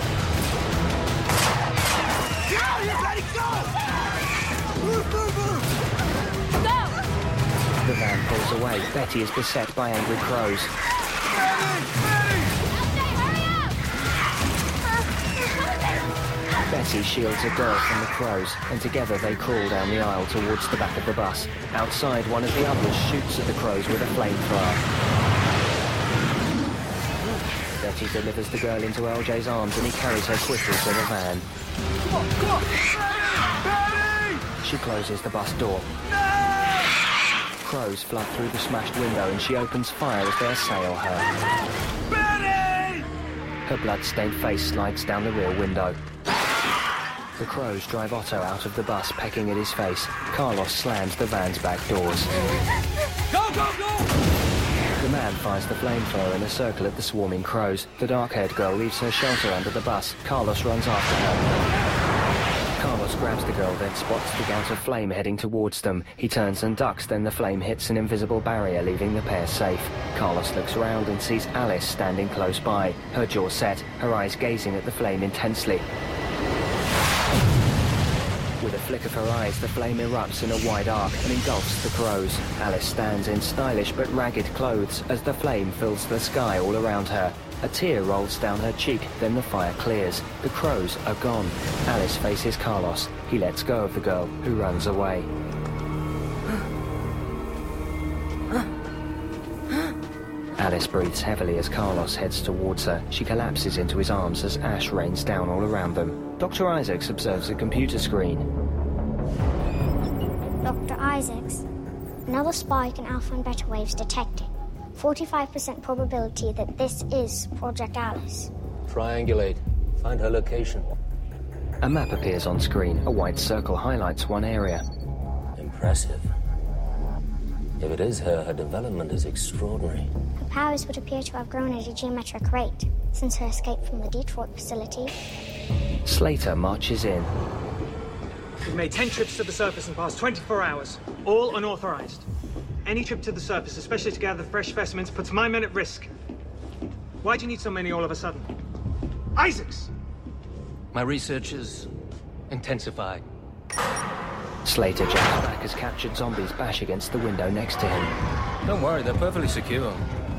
Go! You ready? Go! Move, move, move! Go! The van pulls away. Betty is beset by angry crows. Betty! Betty! Betty shields a girl from the crows, and together they crawl down the aisle towards the back of the bus. Outside, one of the others shoots at the crows with a flamethrower. Betty delivers the girl into L J's arms and he carries her quickly to the van. Come on, come on! Betty! She closes the bus door. No! Crows flood through the smashed window and she opens fire as they assail her. Betty! Her blood-stained face slides down the rear window. The crows drive Otto out of the bus, pecking at his face. Carlos slams the van's back doors. Go, go, go! The man fires the flamethrower in a circle at the swarming crows. The dark-haired girl leaves her shelter under the bus. Carlos runs after her. Carlos grabs the girl, then spots the gout of flame heading towards them. He turns and ducks, then the flame hits an invisible barrier, leaving the pair safe. Carlos looks around and sees Alice standing close by, her jaw set, her eyes gazing at the flame intensely. With a flick of her eyes, the flame erupts in a wide arc and engulfs the crows. Alice stands in stylish but ragged clothes as the flame fills the sky all around her. A tear rolls down her cheek, then the fire clears. The crows are gone. Alice faces Carlos. He lets go of the girl, who runs away. Alice breathes heavily as Carlos heads towards her. She collapses into his arms as ash rains down all around them. Doctor Isaacs observes a computer screen. Doctor Isaacs, another spike in alpha and beta waves detected. forty-five percent probability that this is Project Alice. Triangulate. Find her location. A map appears on screen. A white circle highlights one area. Impressive. If it is her, her development is extraordinary. Her powers would appear to have grown at a geometric rate since her escape from the Detroit facility. Slater marches in. We've made ten trips to the surface in the past twenty-four hours, all unauthorized. Any trip to the surface, especially to gather fresh specimens, puts my men at risk. Why do you need so many all of a sudden? Isaacs! My research is intensified. Slater jumps back as captured zombies bash against the window next to him. Don't worry, they're perfectly secure.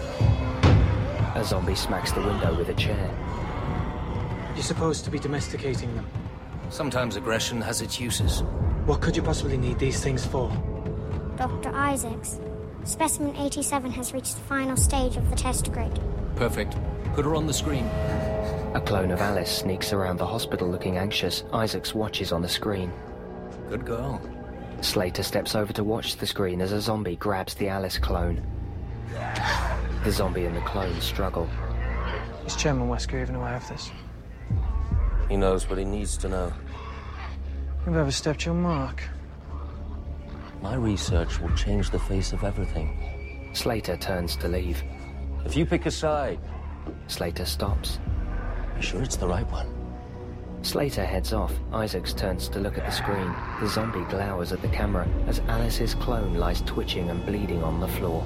A zombie smacks the window with a chair. You're supposed to be domesticating them. Sometimes aggression has its uses. What could you possibly need these things for? Doctor Isaacs, specimen eighty-seven has reached the final stage of the test grid. Perfect. Put her on the screen. A clone of Alice sneaks around the hospital looking anxious. Isaacs watches on the screen. Good girl. Slater steps over to watch the screen as a zombie grabs the Alice clone. The zombie and the clone struggle. Is Chairman Wesker even aware of this? He knows what he needs to know. You've overstepped your mark. My research will change the face of everything. Slater turns to leave. If you pick a side... Slater stops. You sure it's the right one? Slater heads off. Isaacs turns to look at the screen. The zombie glowers at the camera as Alice's clone lies twitching and bleeding on the floor.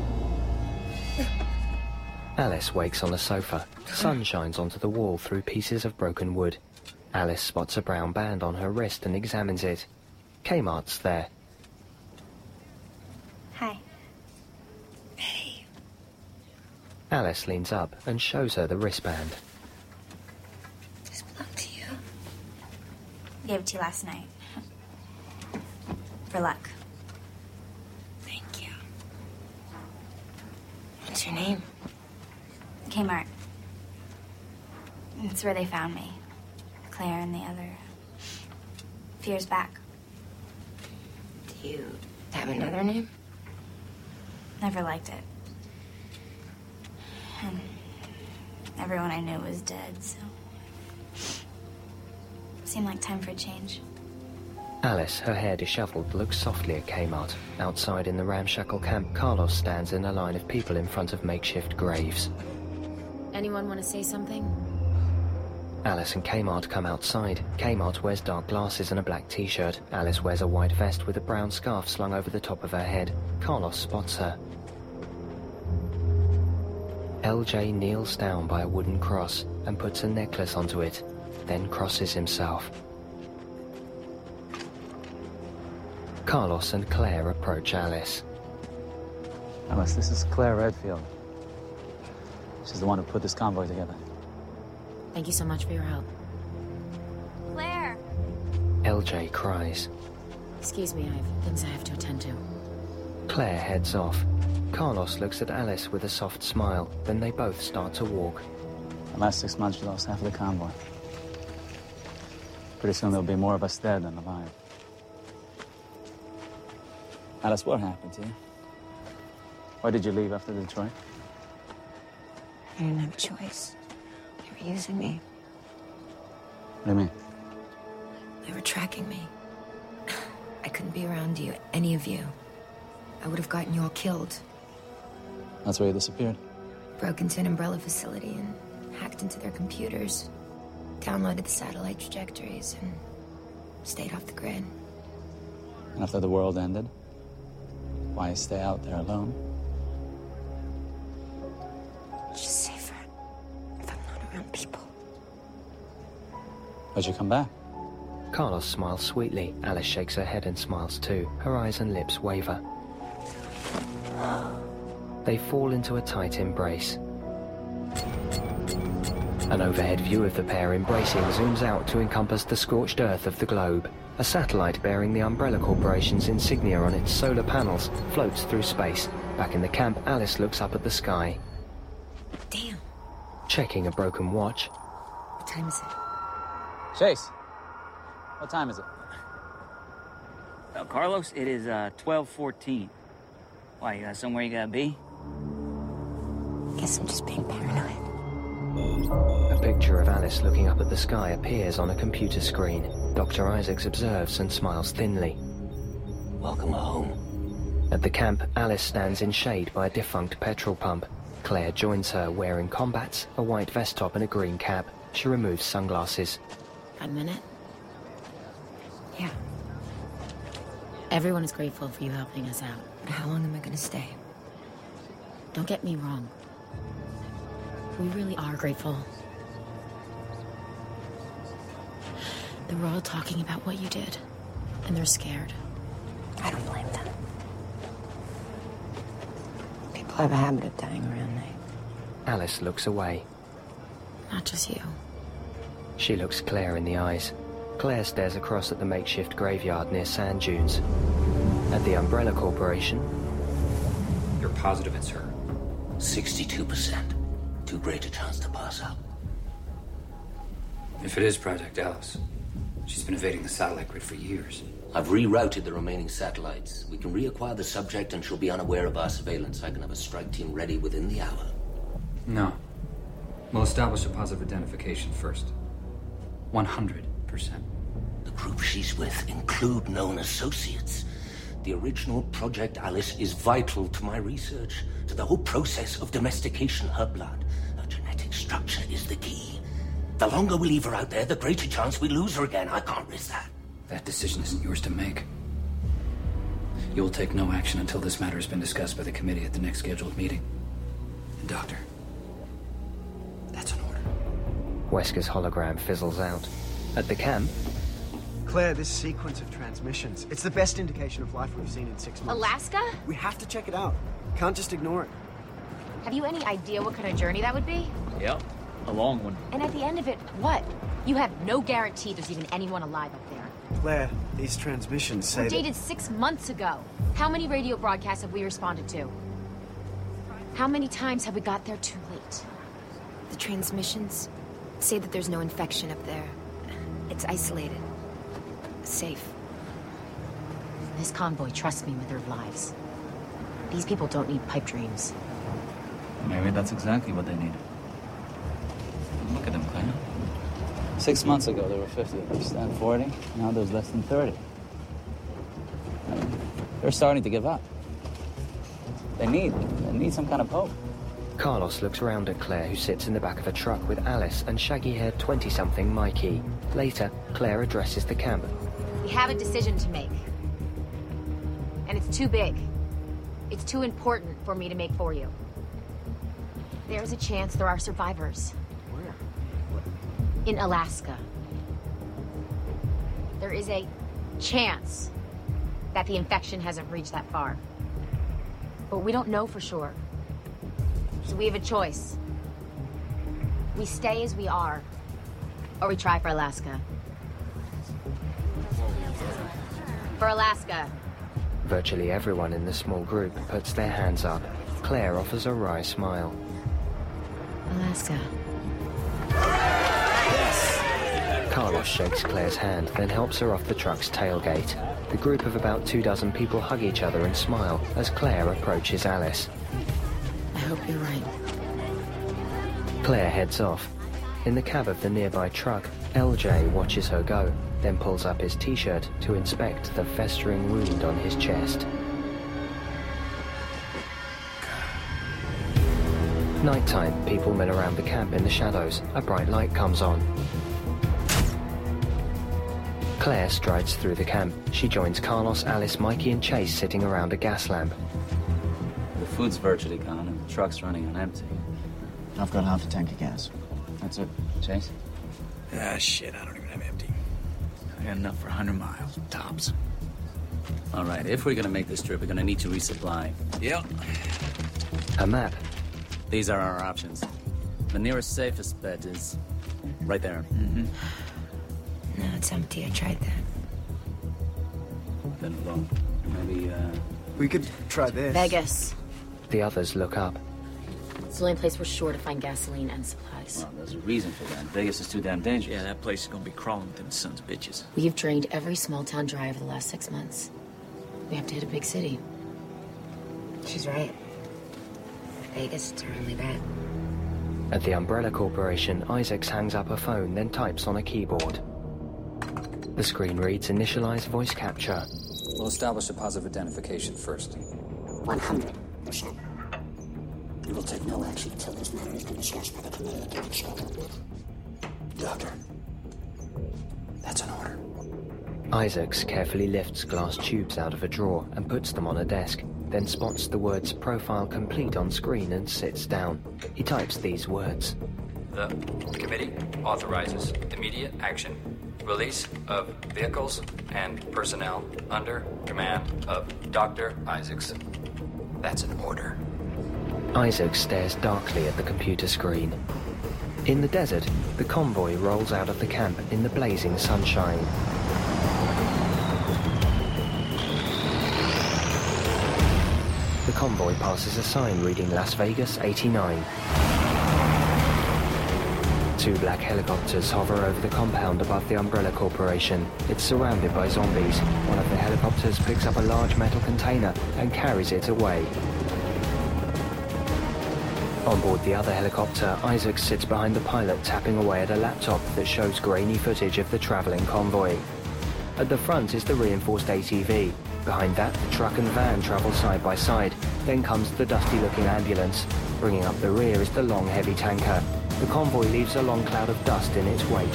Alice wakes on the sofa. Sun shines onto the wall through pieces of broken wood. Alice spots a brown band on her wrist and examines it. Kmart's there. Hi. Hey. Alice leans up and shows her the wristband. This belonged to you. I gave it to you last night. For luck. Thank you. What's your name? Kmart. It's where they found me. Claire and the other. A few years back. Do you have another name? Never liked it. And everyone I knew was dead, so... Seemed like time for a change. Alice, her hair disheveled, looks softly at Kmart. Outside in the ramshackle camp, Carlos stands in a line of people in front of makeshift graves. Anyone want to say something? Alice and Kmart come outside. Kmart wears dark glasses and a black t-shirt. Alice wears a white vest with a brown scarf slung over the top of her head. Carlos spots her. L J kneels down by a wooden cross and puts a necklace onto it, then crosses himself. Carlos and Claire approach Alice. Alice, this is Claire Redfield. She's the one who put this convoy together. Thank you so much for your help. Claire! L J cries. Excuse me, I have things I have to attend to. Claire heads off. Carlos looks at Alice with a soft smile, then they both start to walk. The last six months, you lost half of the convoy. Pretty soon there'll be more of us dead than alive. Alice, what happened to you? Why did you leave after Detroit? I didn't have a choice. They were using me. What do you mean? They were tracking me. I couldn't be around you, any of you. I would have gotten you all killed. That's why you disappeared. Broke into an Umbrella facility and hacked into their computers. Downloaded the satellite trajectories and stayed off the grid. And after the world ended, why stay out there alone? It's just safer if I'm not around people. Why'd you come back? Carlos smiles sweetly. Alice shakes her head and smiles too. Her eyes and lips waver. They fall into a tight embrace. An overhead view of the pair embracing zooms out to encompass the scorched earth of the globe. A satellite bearing the Umbrella Corporation's insignia on its solar panels floats through space. Back in the camp, Alice looks up at the sky. Damn. Checking a broken watch. What time is it? Chase, what time is it? Uh, Carlos, it is uh, twelve fourteen. Why, you got somewhere you gotta be? Guess I'm just being paranoid. A picture of Alice looking up at the sky appears on a computer screen. Doctor Isaacs observes and smiles thinly. Welcome home. At the camp, Alice stands in shade by a defunct petrol pump. Claire joins her, wearing combats, a white vest top and a green cap. She removes sunglasses. A minute? Yeah. Everyone is grateful for you helping us out. But how long am I gonna stay? Don't get me wrong. We really are grateful. They're all talking about what you did, and they're scared. I don't blame them. People have a habit of dying around night. Alice looks away. Not just you. She looks Claire in the eyes. Claire stares across at the makeshift graveyard near sand dunes. At the Umbrella Corporation... You're positive it's her? sixty-two percent. Too great a chance to pass up. If it is Project Alice, she's been evading the satellite grid for years. I've rerouted the remaining satellites. We can reacquire the subject and she'll be unaware of our surveillance. I can have a strike team ready within the hour. No. We'll establish a positive identification first. one hundred percent. The group she's with include known associates. The original Project Alice is vital to my research, to the whole process of domestication. Her blood, her genetic structure is the key. The longer we leave her out there, the greater chance we lose her again. I can't risk that. That decision isn't yours to make. You will take no action until this matter has been discussed by the committee at the next scheduled meeting. And Doctor, that's an order. Wesker's hologram fizzles out. At the camp... Claire, this sequence of transmissions, it's the best indication of life we've seen in six months. Alaska? We have to check it out. Can't just ignore it. Have you any idea what kind of journey that would be? Yep, a long one. And at the end of it, what? You have no guarantee there's even anyone alive up there. Claire, these transmissions say We're that... dated six months ago. How many radio broadcasts have we responded to? How many times have we got there too late? The transmissions say that there's no infection up there. It's isolated. Safe. This convoy trusts me with their lives. These people don't need pipe dreams. Maybe that's exactly what they need. Look at them, Claire. Six months ago, there were fifty percent, forty. Now there's less than thirty. I mean, they're starting to give up. They need, they need some kind of hope. Carlos looks around at Claire, who sits in the back of a truck with Alice and shaggy-haired twenty-something Mikey. Later, Claire addresses the camp. We have a decision to make. And it's too big. It's too important for me to make for you. There's a chance there are survivors. Where? In Alaska. There is a chance that the infection hasn't reached that far. But we don't know for sure. So we have a choice. We stay as we are, or we try for Alaska. For Alaska. Virtually everyone in the small group puts their hands up. Claire offers a wry smile. Alaska. Carlos shakes Claire's hand, then helps her off the truck's tailgate. The group of about two dozen people hug each other and smile as Claire approaches Alice. I hope you're right. Claire heads off. In the cab of the nearby truck, L J watches her go, then pulls up his t-shirt to inspect the festering wound on his chest. Nighttime, people mill around the camp in the shadows. A bright light comes on. Claire strides through the camp. She joins Carlos, Alice, Mikey and Chase sitting around a gas lamp. The food's virtually gone and the truck's running on empty. I've got half a tank of gas. That's it. Chase? Ah, shit, I don't even have empty. I got enough for one hundred miles, tops. All right, if we're gonna make this trip, we're gonna need to resupply. Yep. A map. These are our options. The nearest safest bet is right there. Mm-hmm. No, it's empty. I tried that. Then alone. Maybe, uh... We could try this. Vegas. The others look up. It's the only place we're sure to find gasoline and supplies. Well, there's a reason for that. Vegas is too damn dangerous. Yeah, that place is gonna be crawling with them sons of bitches. We've drained every small town dry over the last six months. We have to hit a big city. She's right. Vegas, it's her only bet. At the Umbrella Corporation, Isaacs hangs up a phone, then types on a keyboard. The screen reads initialize voice capture. We'll establish a positive identification first. one hundred percent. We will take no action until this matter has been discussed by the commander and children. Doctor, that's an order. Isaacs carefully lifts glass tubes out of a drawer and puts them on a desk, then spots the words profile complete on screen and sits down. He types these words. The committee authorizes immediate action, release of vehicles and personnel under command of Doctor Isaacs. That's an order. Isaac stares darkly at the computer screen. In the desert, the convoy rolls out of the camp in the blazing sunshine. The convoy passes a sign reading Las Vegas eighty-nine. Two black helicopters hover over the compound above the Umbrella Corporation. It's surrounded by zombies. One of the helicopters picks up a large metal container and carries it away. On board the other helicopter, Isaac sits behind the pilot tapping away at a laptop that shows grainy footage of the traveling convoy. At the front is the reinforced A T V. Behind that, the truck and van travel side by side. Then comes the dusty-looking ambulance. Bringing up the rear is the long, heavy tanker. The convoy leaves a long cloud of dust in its wake.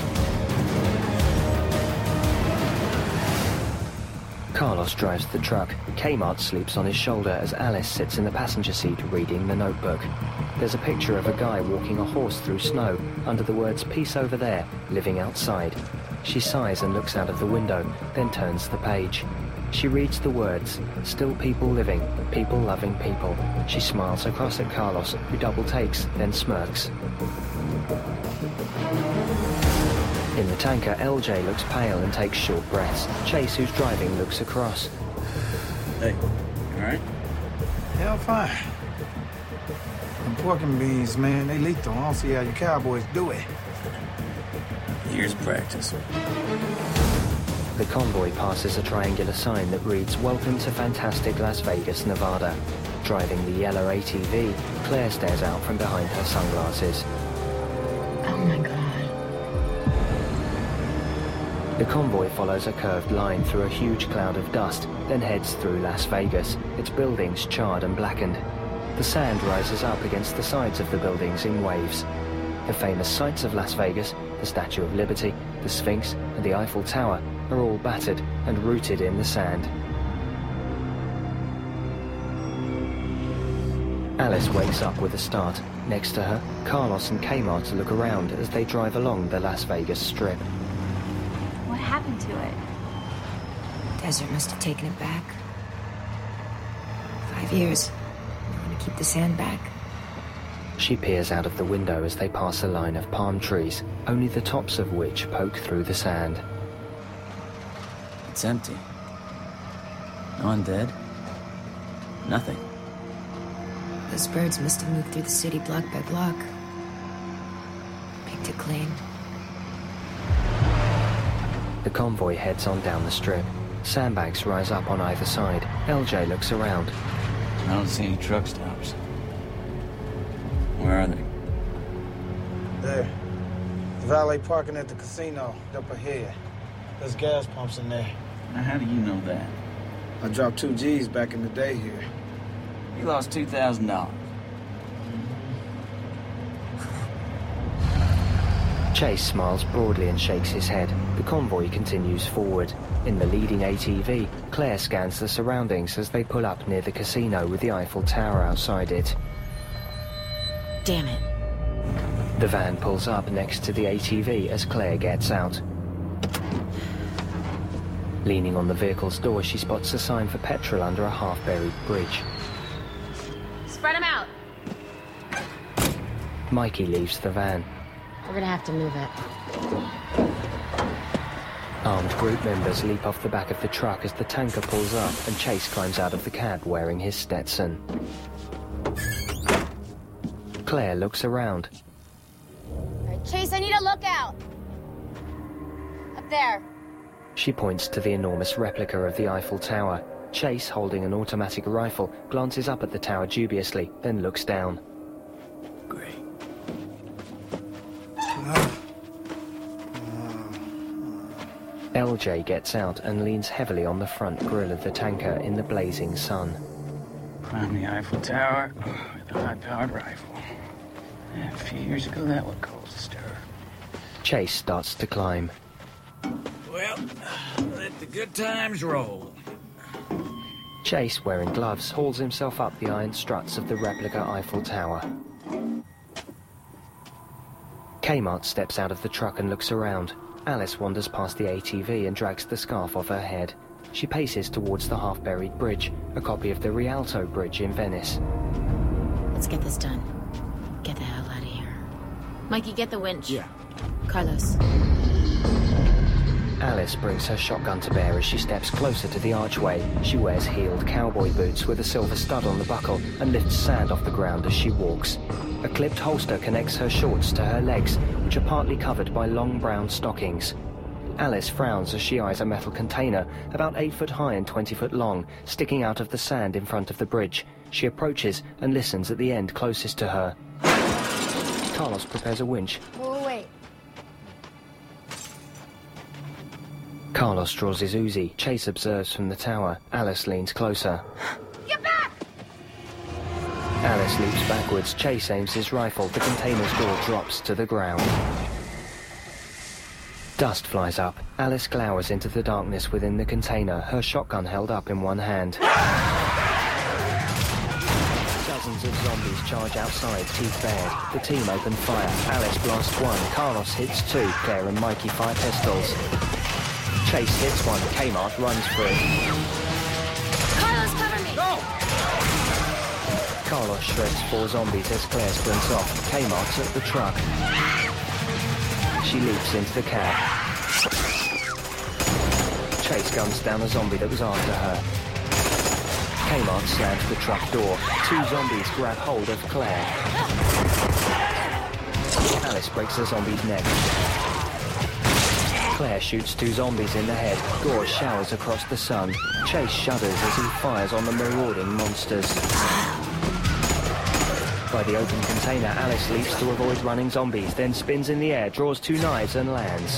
Carlos drives the truck. Kmart sleeps on his shoulder as Alice sits in the passenger seat reading the notebook. There's a picture of a guy walking a horse through snow under the words "Peace over there, living outside." She sighs and looks out of the window, then turns the page. She reads the words, "Still people living, people loving people." She smiles across at Carlos, who double takes, then smirks. In the tanker, L J looks pale and takes short breaths. Chase, who's driving, looks across. Hey, all right? Hell fine. Them pork and beans, man, they lethal. I don't see how you cowboys do it. Here's practice. The convoy passes a triangular sign that reads, "Welcome to fantastic Las Vegas, Nevada." Driving the yellow A T V, Claire stares out from behind her sunglasses. Oh my God. The convoy follows a curved line through a huge cloud of dust, then heads through Las Vegas, its buildings charred and blackened. The sand rises up against the sides of the buildings in waves. The famous sights of Las Vegas, the Statue of Liberty, the Sphinx, and the Eiffel Tower, are all battered and rooted in the sand. Alice wakes up with a start. Next to her, Carlos and Kmart look around as they drive along the Las Vegas Strip. What happened to it? Desert must have taken it back. Five years. They want to keep the sand back. She peers out of the window as they pass a line of palm trees, only the tops of which poke through the sand. It's empty. No one dead. Nothing. Those birds must have moved through the city block by block. Picked it clean. The convoy heads on down the strip. Sandbags rise up on either side. L J looks around. I don't see any truck stops. Where are they? There. The valet parking at the casino, up ahead. There's gas pumps in there. Now, how do you know that? I dropped two G's back in the day here. You lost two thousand dollars. Chase smiles broadly and shakes his head. The convoy continues forward. In the leading A T V, Claire scans the surroundings as they pull up near the casino with the Eiffel Tower outside it. Damn it. The van pulls up next to the A T V as Claire gets out. Leaning on the vehicle's door, she spots a sign for petrol under a half-buried bridge. Spread them out. Mikey leaves the van. We're gonna have to move it. Armed group members leap off the back of the truck as the tanker pulls up and Chase climbs out of the cab wearing his Stetson. Claire looks around. All right, Chase, I need a lookout. Up there. She points to the enormous replica of the Eiffel Tower. Chase, holding an automatic rifle, glances up at the tower dubiously, then looks down. Great. L J gets out and leans heavily on the front grille of the tanker in the blazing sun. Climb the Eiffel Tower with a high-powered rifle. Yeah, a few years ago, that would cause a stir. Chase starts to climb. Well, let the good times roll. Chase, wearing gloves, hauls himself up the iron struts of the replica Eiffel Tower. Kmart steps out of the truck and looks around. Alice wanders past the A T V and drags the scarf off her head. She paces towards the half-buried bridge, a copy of the Rialto Bridge in Venice. Let's get this done. Get the hell out of here. Mikey, get the winch. Yeah. Carlos. Alice brings her shotgun to bear as she steps closer to the archway. She wears heeled cowboy boots with a silver stud on the buckle and lifts sand off the ground as she walks. A clipped holster connects her shorts to her legs, which are partly covered by long brown stockings. Alice frowns as she eyes a metal container, about eight foot high and twenty foot long, sticking out of the sand in front of the bridge. She approaches and listens at the end closest to her. Carlos prepares a winch. Oh, wait. Carlos draws his Uzi. Chase observes from the tower. Alice leans closer. Get back! Alice leaps backwards. Chase aims his rifle. The container's door drops to the ground. Dust flies up. Alice glowers into the darkness within the container, her shotgun held up in one hand. Dozens of zombies charge outside, teeth bared. The team open fire. Alice blasts one. Carlos hits two. Claire and Mikey fire pistols. Chase hits one. Kmart runs free. Carlos, cover me! Go! Carlos shreds four zombies as Claire sprints off. Kmart's at the truck. She leaps into the cab. Chase guns down a zombie that was after her. Kmart slams the truck door. Two zombies grab hold of Claire. Alice breaks a zombie's neck. Claire shoots two zombies in the head. Gore showers across the sun. Chase shudders as he fires on the marauding monsters. By the open container, Alice leaps to avoid running zombies, then spins in the air, draws two knives and lands.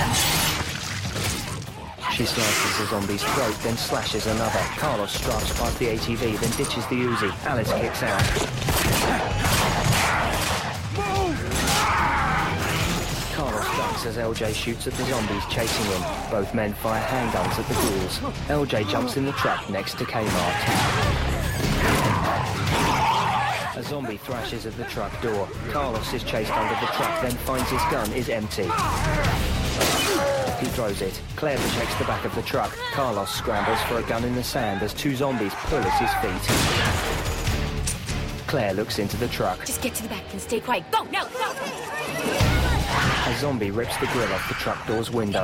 She slices a zombie's throat, then slashes another. Carlos straps past the A T V, then ditches the Uzi. Alice kicks out. Carlos ducks as L J shoots at the zombies chasing him. Both men fire handguns at the ghouls. L J jumps in the truck next to Kmart. A zombie thrashes at the truck door. Carlos is chased under the truck, then finds his gun is empty. He throws it. Claire checks the back of the truck. Carlos scrambles for a gun in the sand as two zombies pull at his feet. Claire looks into the truck. Just get to the back and stay quiet. Go, no, no! A zombie rips the grill off the truck door's window.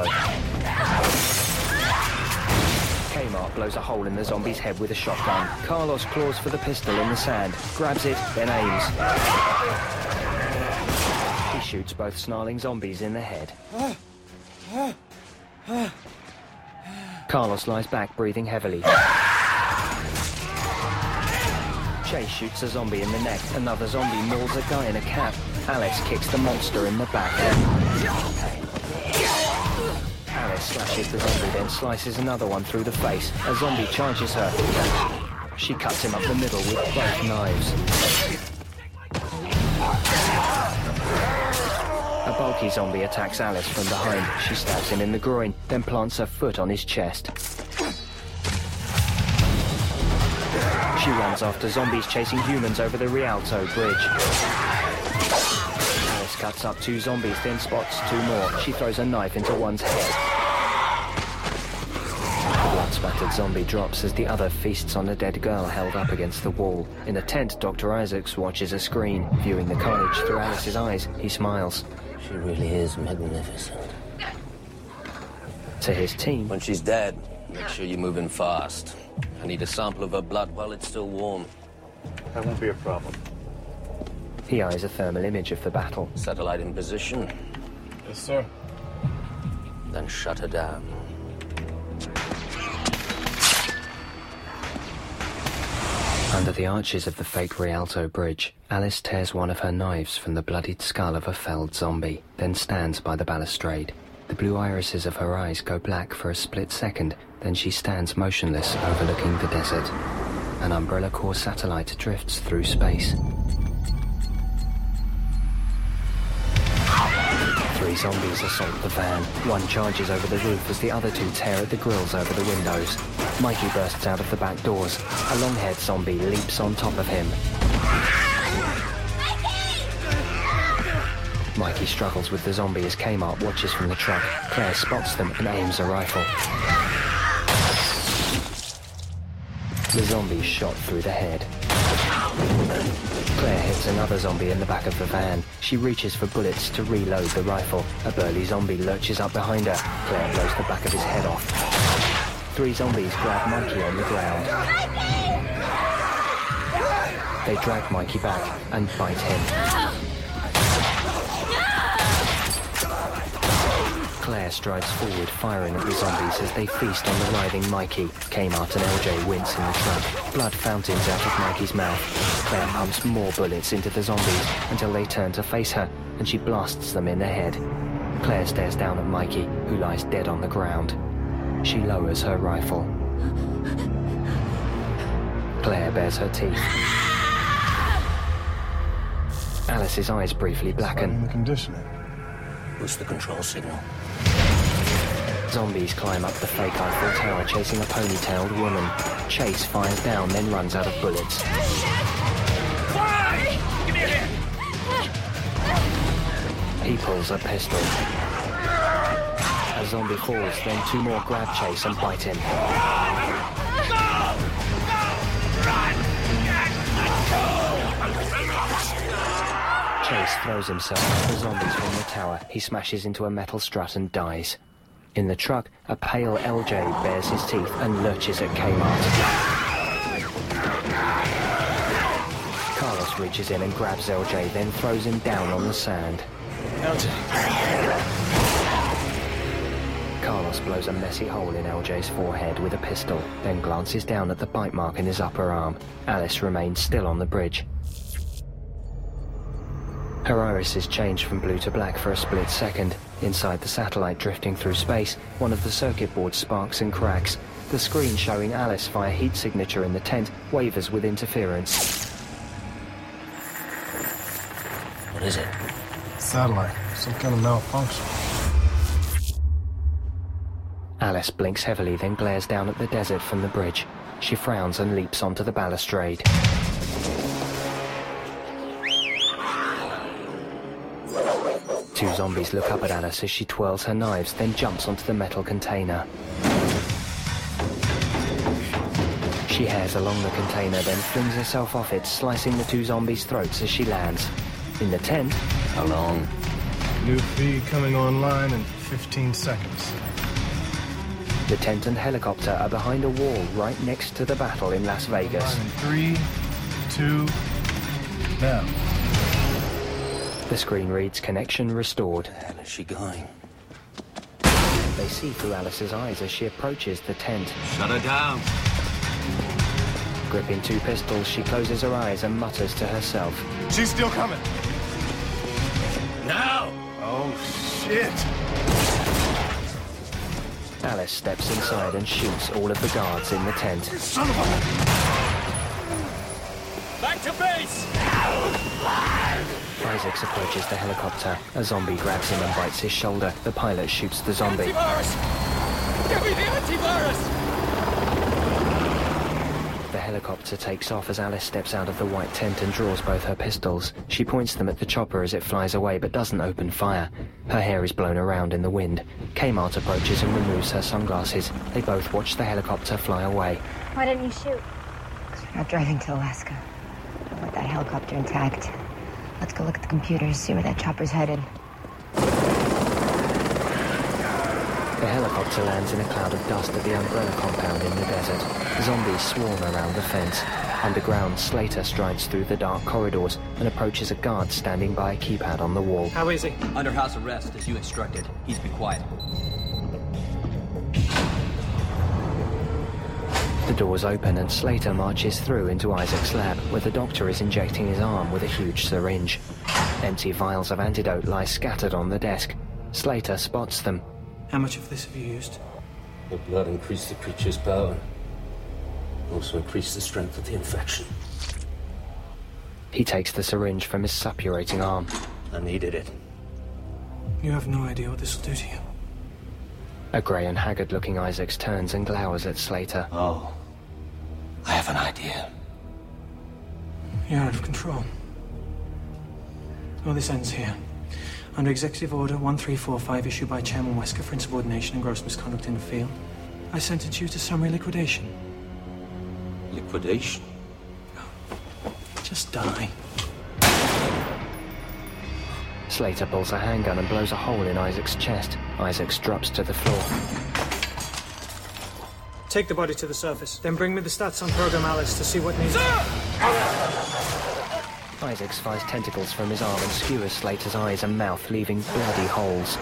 Kmart blows a hole in the zombie's head with a shotgun. Carlos claws for the pistol in the sand, grabs it, then aims. He shoots both snarling zombies in the head. Carlos lies back, breathing heavily. Chase shoots a zombie in the neck. Another zombie mauls a guy in a cap. Alice kicks the monster in the back. Alice slashes the zombie, then slices another one through the face. A zombie charges her. She cuts him up the middle with both knives. A bulky zombie attacks Alice from behind. She stabs him in the groin, then plants her foot on his chest. She runs after zombies chasing humans over the Rialto Bridge. Alice cuts up two zombies, then spots two more. She throws a knife into one's head. The blood-spattered zombie drops as the other feasts on a dead girl held up against the wall. In a tent, Doctor Isaacs watches a screen. Viewing the carnage through Alice's eyes, he smiles. She really is magnificent. To his team... When she's dead, make sure you move in fast. I need a sample of her blood while it's still warm. That won't be a problem. He eyes a thermal image of the battle. Satellite in position. Yes, sir. Then shut her down. Under the arches of the fake Rialto Bridge, Alice tears one of her knives from the bloodied skull of a felled zombie, then stands by the balustrade. The blue irises of her eyes go black for a split second, then she stands motionless, overlooking the desert. An Umbrella Corps satellite drifts through space. Three zombies assault the van. One charges over the roof as the other two tear at the grills over the windows. Mikey bursts out of the back doors. A long-haired zombie leaps on top of him. Mikey struggles with the zombie as Kmart watches from the truck. Claire spots them and aims a rifle. The zombie shot through the head. Claire hits another zombie in the back of the van. She reaches for bullets to reload the rifle. A burly zombie lurches up behind her. Claire blows the back of his head off. Three zombies grab Mikey on the ground. They drag Mikey back and bite him. Claire strides forward, firing at the zombies as they feast on the writhing Mikey. Kmart and L J wince in the truck. Blood fountains out of Mikey's mouth. Claire pumps more bullets into the zombies until they turn to face her, and she blasts them in the head. Claire stares down at Mikey, who lies dead on the ground. She lowers her rifle. Claire bares her teeth. Alice's eyes briefly blacken. The conditioning. What's the control signal? Zombies climb up the fake Eiffel Tower, chasing a ponytailed woman. Chase fires down, then runs out of bullets. Fly! Give me a hand! He pulls a pistol. A zombie falls, then two more grab Chase and bite him. Chase throws himself at the zombies from the tower. He smashes into a metal strut and dies. In the truck, a pale L J bares his teeth and lurches at Kmart. Carlos reaches in and grabs L J, then throws him down on the sand. L J. Carlos blows a messy hole in L J's forehead with a pistol, then glances down at the bite mark in his upper arm. Alice remains still on the bridge. Her irises change from blue to black for a split second. Inside the satellite drifting through space, one of the circuit boards sparks and cracks. The screen showing Alice via heat signature in the tent wavers with interference. What is it? Satellite. Some kind of malfunction. Alice blinks heavily, then glares down at the desert from the bridge. She frowns and leaps onto the balustrade. Two zombies look up at Alice as she twirls her knives, then jumps onto the metal container. She hairs along the container, then flings herself off it, slicing the two zombies' throats as she lands. In the tent... How long? New feed coming online in fifteen seconds. The tent and helicopter are behind a wall right next to the battle in Las Vegas. In three, two, now. The screen reads connection restored. Where the hell is she going? They see through Alice's eyes as she approaches the tent. Shut her down. Gripping two pistols, she closes her eyes and mutters to herself. She's still coming. Now! Oh, shit. Alice steps inside and shoots all of the guards in the tent. Son of a... Back to base! Isaacs approaches the helicopter. A zombie grabs him and bites his shoulder. The pilot shoots the zombie. Antivirus! Give me the antivirus! The helicopter takes off as Alice steps out of the white tent and draws both her pistols. She points them at the chopper as it flies away but doesn't open fire. Her hair is blown around in the wind. Kmart approaches and removes her sunglasses. They both watch the helicopter fly away. Why didn't you shoot? We're not driving to Alaska. I want that helicopter intact. Let's go look at the computers, see where that chopper's headed. The helicopter lands in a cloud of dust at the Umbrella compound in the desert. Zombies swarm around the fence. Underground, Slater strides through the dark corridors and approaches a guard standing by a keypad on the wall. How is he? Under house arrest, as you instructed. He's be quiet. The doors open and Slater marches through into Isaac's lab, where the doctor is injecting his arm with a huge syringe. Empty vials of antidote lie scattered on the desk. Slater spots them. How much of this have you used? The blood increased the creature's power. Also increased the strength of the infection. He takes the syringe from his suppurating arm. I needed it. You have no idea what this will do to you. A grey and haggard-looking Isaacs turns and glowers at Slater. Oh. I have an idea. You're out of control. Well, this ends here. Under Executive Order one three four five issued by Chairman Wesker for insubordination and gross misconduct in the field, I sentence you to summary liquidation. Liquidation? Just die. Slater pulls a handgun and blows a hole in Isaac's chest. Isaacs drops to the floor. Take the body to the surface, then bring me the stats on Program Alice to see what needs... Isaacs fires tentacles from his arm and skewers Slater's eyes and mouth, leaving bloody holes.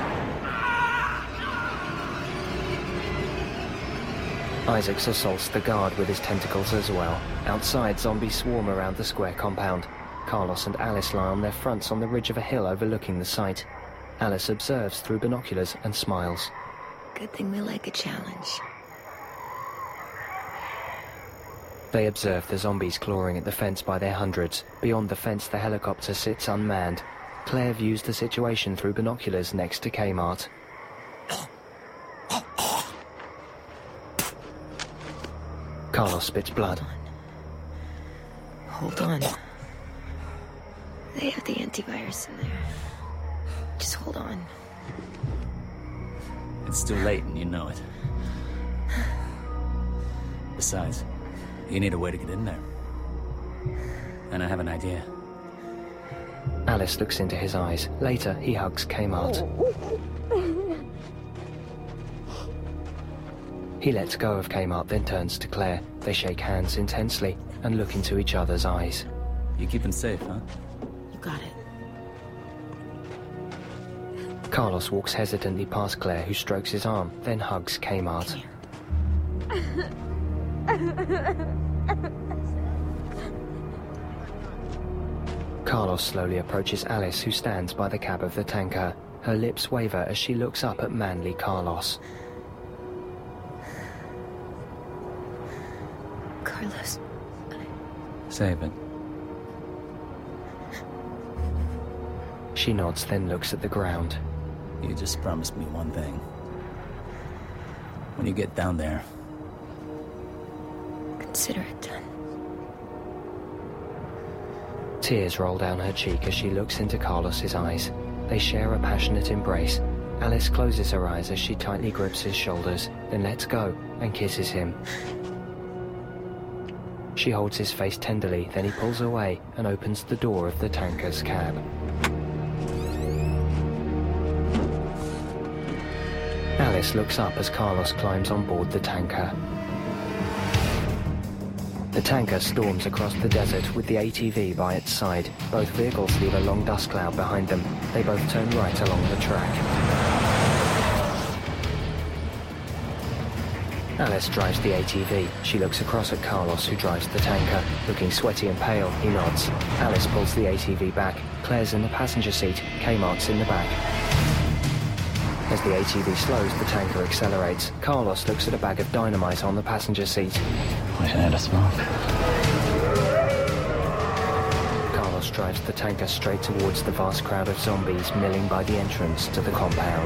Isaacs assaults the guard with his tentacles as well. Outside, zombies swarm around the square compound. Carlos and Alice lie on their fronts on the ridge of a hill overlooking the site. Alice observes through binoculars and smiles. Good thing we like a challenge. They observe the zombies clawing at the fence by their hundreds. Beyond the fence, the helicopter sits unmanned. Claire views the situation through binoculars next to Kmart. Carlos spits blood. Hold on. They have the antivirus in there. Just hold on. It's too late and you know it. Besides, you need a way to get in there. And I have an idea. Alice looks into his eyes. Later, he hugs Kmart. He lets go of Kmart, then turns to Claire. They shake hands intensely and look into each other's eyes. You keep him safe, huh? You got it. Carlos walks hesitantly past Claire, who strokes his arm, then hugs Kmart. Carlos slowly approaches Alice, who stands by the cab of the tanker. Her lips waver as she looks up at manly Carlos. Carlos. Save it. She nods, then looks at the ground. You just promised me one thing. When you get down there... Consider it done. Tears roll down her cheek as she looks into Carlos's eyes. They share a passionate embrace. Alice closes her eyes as she tightly grips his shoulders, then lets go and kisses him. She holds his face tenderly, then he pulls away and opens the door of the tanker's cab. Alice looks up as Carlos climbs on board the tanker. The tanker storms across the desert with the A T V by its side. Both vehicles leave a long dust cloud behind them. They both turn right along the track. Alice drives the A T V. She looks across at Carlos, who drives the tanker. Looking sweaty and pale, he nods. Alice pulls the A T V back. Claire's in the passenger seat. Kmart's in the back. As the A T V slows, the tanker accelerates. Carlos looks at a bag of dynamite on the passenger seat. We had a smoke. Carlos drives the tanker straight towards the vast crowd of zombies milling by the entrance to the compound.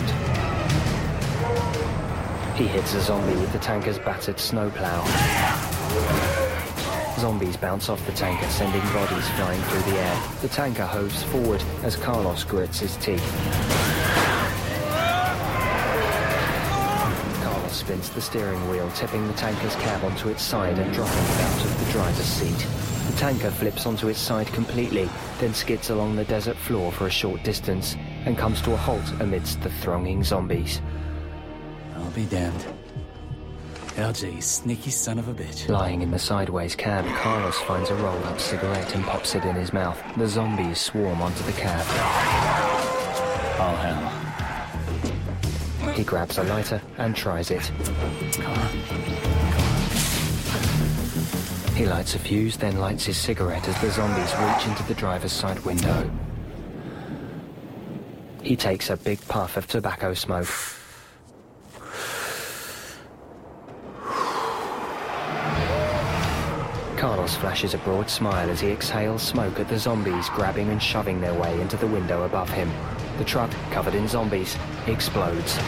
He hits a zombie with the tanker's battered snowplow. Zombies bounce off the tanker, sending bodies flying through the air. The tanker hoves forward as Carlos grits his teeth. Carlos spins the steering wheel, tipping the tanker's cab onto its side and dropping it out of the driver's seat. The tanker flips onto its side completely, then skids along the desert floor for a short distance and comes to a halt amidst the thronging zombies. I'll be damned. L J, you sneaky son of a bitch. Lying in the sideways cab, Carlos finds a rolled-up cigarette and pops it in his mouth. The zombies swarm onto the cab. Oh, hell. He grabs a lighter and tries it. Come on. Come on. He lights a fuse, then lights his cigarette as the zombies reach into the driver's side window. He takes a big puff of tobacco smoke. Carlos flashes a broad smile as he exhales smoke at the zombies grabbing and shoving their way into the window above him. The truck, covered in zombies, explodes.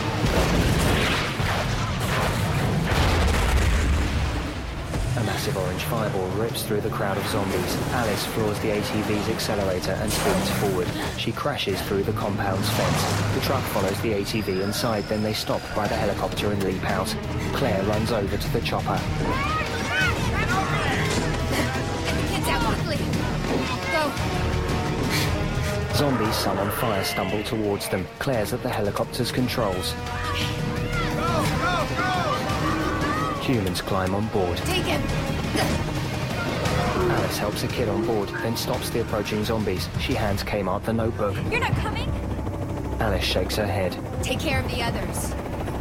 A massive orange fireball rips through the crowd of zombies. Alice floors the A T V's accelerator and spins forward. She crashes through the compound's fence. The truck follows the A T V inside, then they stop by the helicopter and leap out. Claire runs over to the chopper. Zombies, some on fire, stumble towards them. Claire's at the helicopter's controls. Go, go, go! Humans climb on board. Take him! Alice helps a kid on board, then stops the approaching zombies. She hands Kmart the notebook. You're not coming? Alice shakes her head. Take care of the others.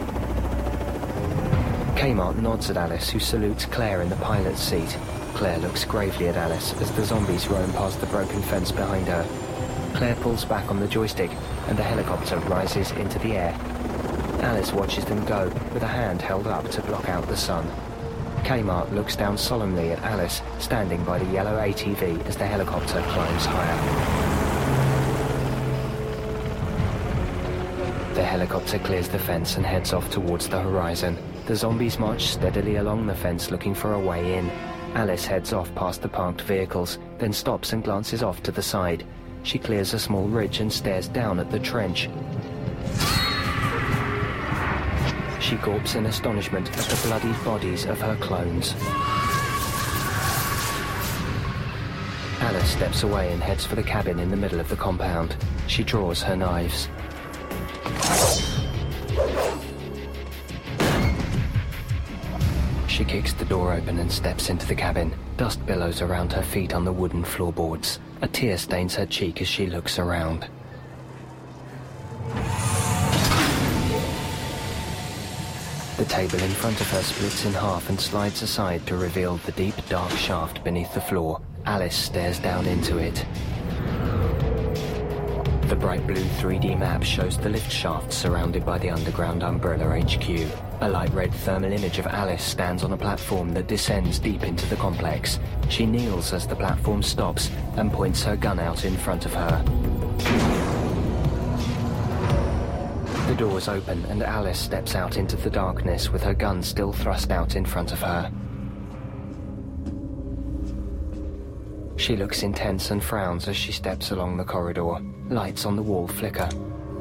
Kmart nods at Alice, who salutes Claire in the pilot's seat. Claire looks gravely at Alice as the zombies roam past the broken fence behind her. Claire pulls back on the joystick, and the helicopter rises into the air. Alice watches them go, with a hand held up to block out the sun. Kmart looks down solemnly at Alice, standing by the yellow A T V as the helicopter climbs higher. The helicopter clears the fence and heads off towards the horizon. The zombies march steadily along the fence looking for a way in. Alice heads off past the parked vehicles, then stops and glances off to the side. She clears a small ridge and stares down at the trench. She gawps in astonishment at the bloodied bodies of her clones. Alice steps away and heads for the cabin in the middle of the compound. She draws her knives. She kicks the door open and steps into the cabin. Dust billows around her feet on the wooden floorboards. A tear stains her cheek as she looks around. The table in front of her splits in half and slides aside to reveal the deep, dark shaft beneath the floor. Alice stares down into it. The bright blue three D map shows the lift shaft surrounded by the underground Umbrella H Q. A light red thermal image of Alice stands on a platform that descends deep into the complex. She kneels as the platform stops and points her gun out in front of her. The doors open and Alice steps out into the darkness with her gun still thrust out in front of her. She looks intense and frowns as she steps along the corridor. Lights on the wall flicker.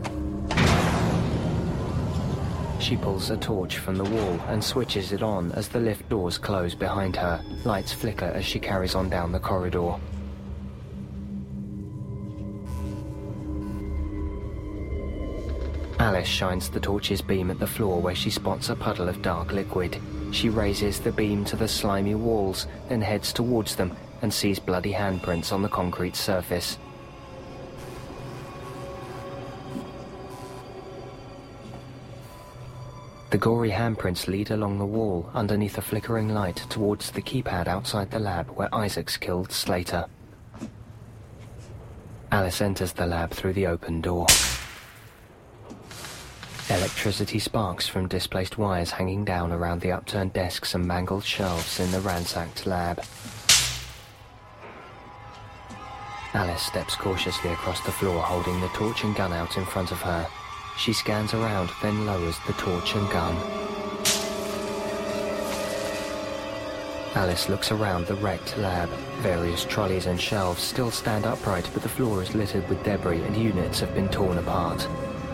She pulls a torch from the wall and switches it on as the lift doors close behind her. Lights flicker as she carries on down the corridor. Alice shines the torch's beam at the floor where she spots a puddle of dark liquid. She raises the beam to the slimy walls, then heads towards them and sees bloody handprints on the concrete surface. The gory handprints lead along the wall underneath a flickering light towards the keypad outside the lab where Isaacs killed Slater. Alice enters the lab through the open door. Electricity sparks from displaced wires hanging down around the upturned desks and mangled shelves in the ransacked lab. Alice steps cautiously across the floor, holding the torch and gun out in front of her. She scans around, then lowers the torch and gun. Alice looks around the wrecked lab. Various trolleys and shelves still stand upright, but the floor is littered with debris and units have been torn apart.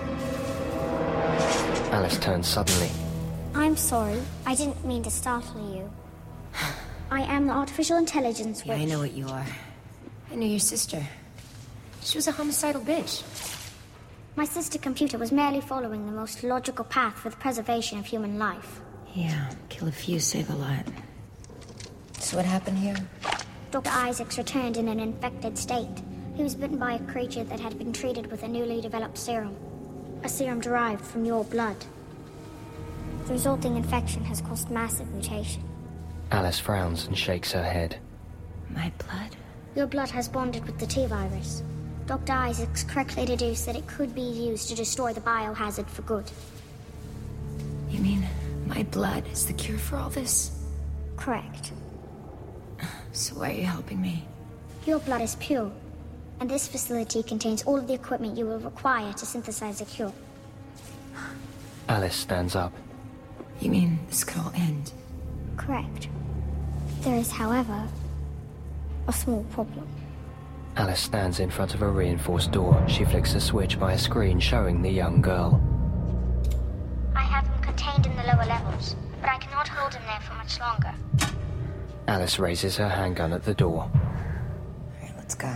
Alice turns suddenly. I'm sorry. I didn't mean to startle you. I am the artificial intelligence which... Yeah, I know what you are. I knew your sister. She was a homicidal bitch. My sister computer was merely following the most logical path for the preservation of human life. Yeah, kill a few, save a lot. So what happened here? Doctor Isaacs returned in an infected state. He was bitten by a creature that had been treated with a newly developed serum. A serum derived from your blood. The resulting infection has caused massive mutation. Alice frowns and shakes her head. My blood? Your blood has bonded with the T-virus. Doctor Isaacs correctly deduced that it could be used to destroy the biohazard for good. You mean my blood is the cure for all this? Correct. So why are you helping me? Your blood is pure, and this facility contains all of the equipment you will require to synthesize a cure. Alice stands up. You mean this could all end? Correct. There is, however, a small problem. Alice stands in front of a reinforced door. She flicks a switch by a screen showing the young girl. I have him contained in the lower levels, but I cannot hold him there for much longer. Alice raises her handgun at the door. Alright, let's go.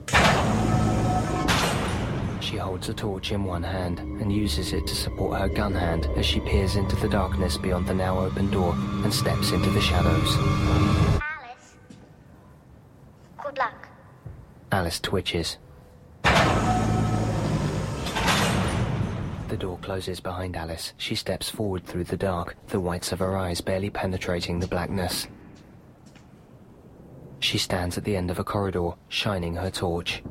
She holds a torch in one hand and uses it to support her gun hand as she peers into the darkness beyond the now open door and steps into the shadows. Alice? Good luck. Alice twitches. The door closes behind Alice. She steps forward through the dark, the whites of her eyes barely penetrating the blackness. She stands at the end of a corridor, shining her torch.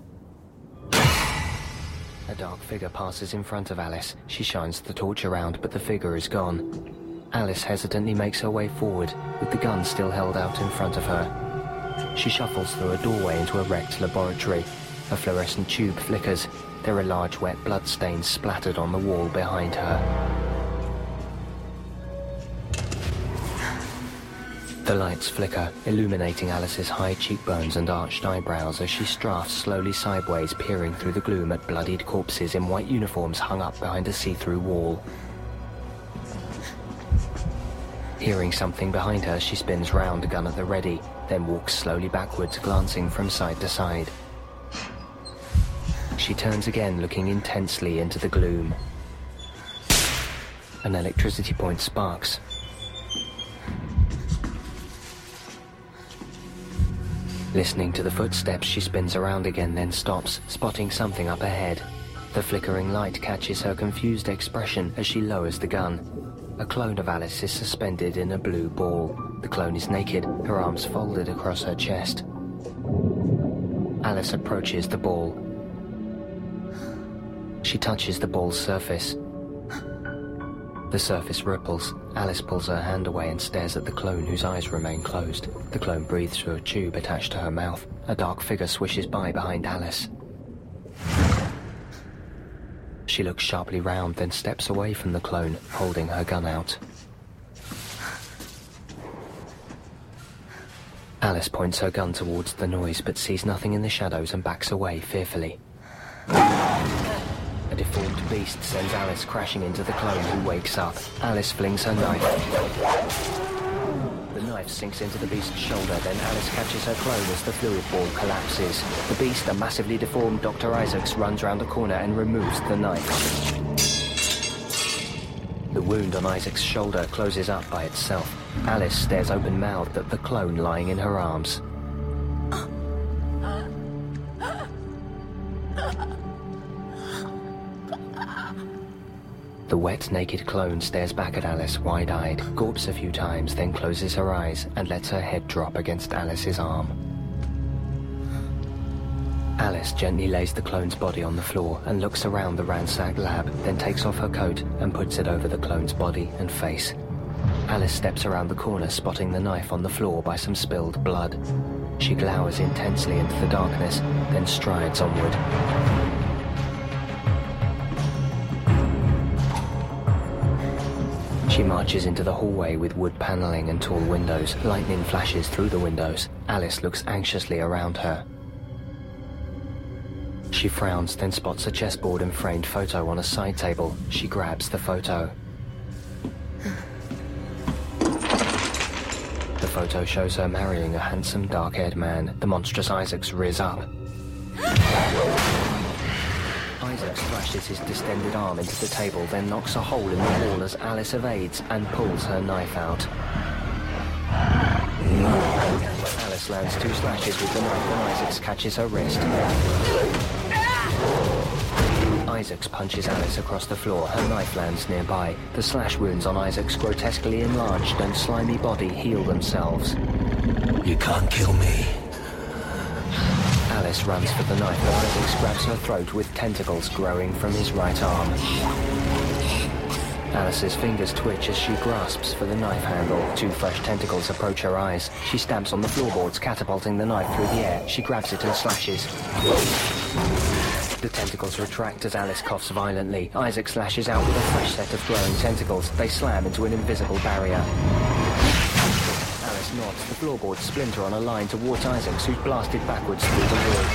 A dark figure passes in front of Alice. She shines the torch around, but the figure is gone. Alice hesitantly makes her way forward, with the gun still held out in front of her. She shuffles through a doorway into a wrecked laboratory. A fluorescent tube flickers. There are large wet blood stains splattered on the wall behind her. The lights flicker, illuminating Alice's high cheekbones and arched eyebrows as she strafes slowly sideways, peering through the gloom at bloodied corpses in white uniforms hung up behind a see-through wall. Hearing something behind her, she spins round, gun at the ready, then walks slowly backwards, glancing from side to side. She turns again, looking intensely into the gloom. An electricity point sparks. Listening to the footsteps, she spins around again, then stops, spotting something up ahead. The flickering light catches her confused expression as she lowers the gun. A clone of Alice is suspended in a blue ball. The clone is naked, her arms folded across her chest. Alice approaches the ball. She touches the ball's surface. The surface ripples. Alice pulls her hand away and stares at the clone, whose eyes remain closed. The clone breathes through a tube attached to her mouth. A dark figure swishes by behind Alice. She looks sharply round, then steps away from the clone, holding her gun out. Alice points her gun towards the noise, but sees nothing in the shadows and backs away fearfully. A deformed beast sends Alice crashing into the clone, who wakes up. Alice flings her knife. The knife sinks into the beast's shoulder, then Alice catches her clone as the fluid ball collapses. The beast, a massively deformed Doctor Isaacs, runs round the corner and removes the knife. The wound on Isaac's shoulder closes up by itself. Alice stares open-mouthed at the clone lying in her arms. The wet, naked clone stares back at Alice wide-eyed, gulps a few times, then closes her eyes and lets her head drop against Alice's arm. Alice gently lays the clone's body on the floor and looks around the ransacked lab, then takes off her coat and puts it over the clone's body and face. Alice steps around the corner, spotting the knife on the floor by some spilled blood. She glowers intensely into the darkness, then strides onward. She marches into the hallway with wood paneling and tall windows. Lightning flashes through the windows. Alice looks anxiously around her. She frowns, then spots a chessboard and framed photo on a side table. She grabs the photo. The photo shows her marrying a handsome, dark-haired man. The monstrous Isaacs rears up. Isaacs thrashes his distended arm into the table, then knocks a hole in the wall as Alice evades and pulls her knife out. Alice lands two slashes with the knife, and Isaacs catches her wrist. Isaacs punches Alice across the floor. Her knife lands nearby. The slash wounds on Isaac's grotesquely enlarged and slimy body heal themselves. You can't kill me. Alice runs for the knife, but Isaacs grabs her throat with tentacles growing from his right arm. Alice's fingers twitch as she grasps for the knife handle. Two fresh tentacles approach her eyes. She stamps on the floorboards, catapulting the knife through the air. She grabs it and slashes. The tentacles retract as Alice coughs violently. Isaac slashes out with a fresh set of growing tentacles. They slam into an invisible barrier. Alice nods. The floorboards splinter on a line towards Isaacs, who's blasted backwards through the wall.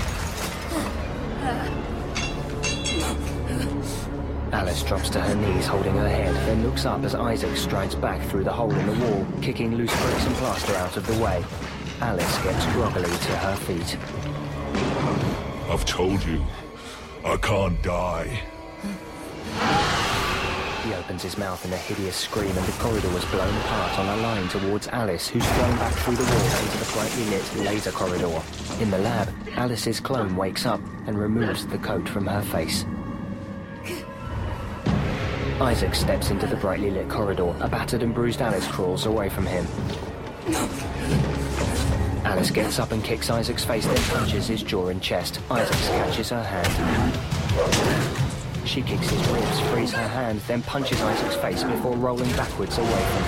Alice drops to her knees, holding her head, then looks up as Isaac strides back through the hole in the wall, kicking loose bricks and plaster out of the way. Alice gets groggily to her feet. I've told you, I can't die. He opens his mouth in a hideous scream, and the corridor was blown apart on a line towards Alice, who's thrown back through the wall into the brightly lit laser corridor. In the lab, Alice's clone wakes up and removes the coat from her face. Isaac steps into the brightly lit corridor. A battered and bruised Alice crawls away from him. Alice gets up and kicks Isaac's face, then punches his jaw and chest. Isaac catches her hand. She kicks his ribs, frees her hand, then punches Isaac's face before rolling backwards away from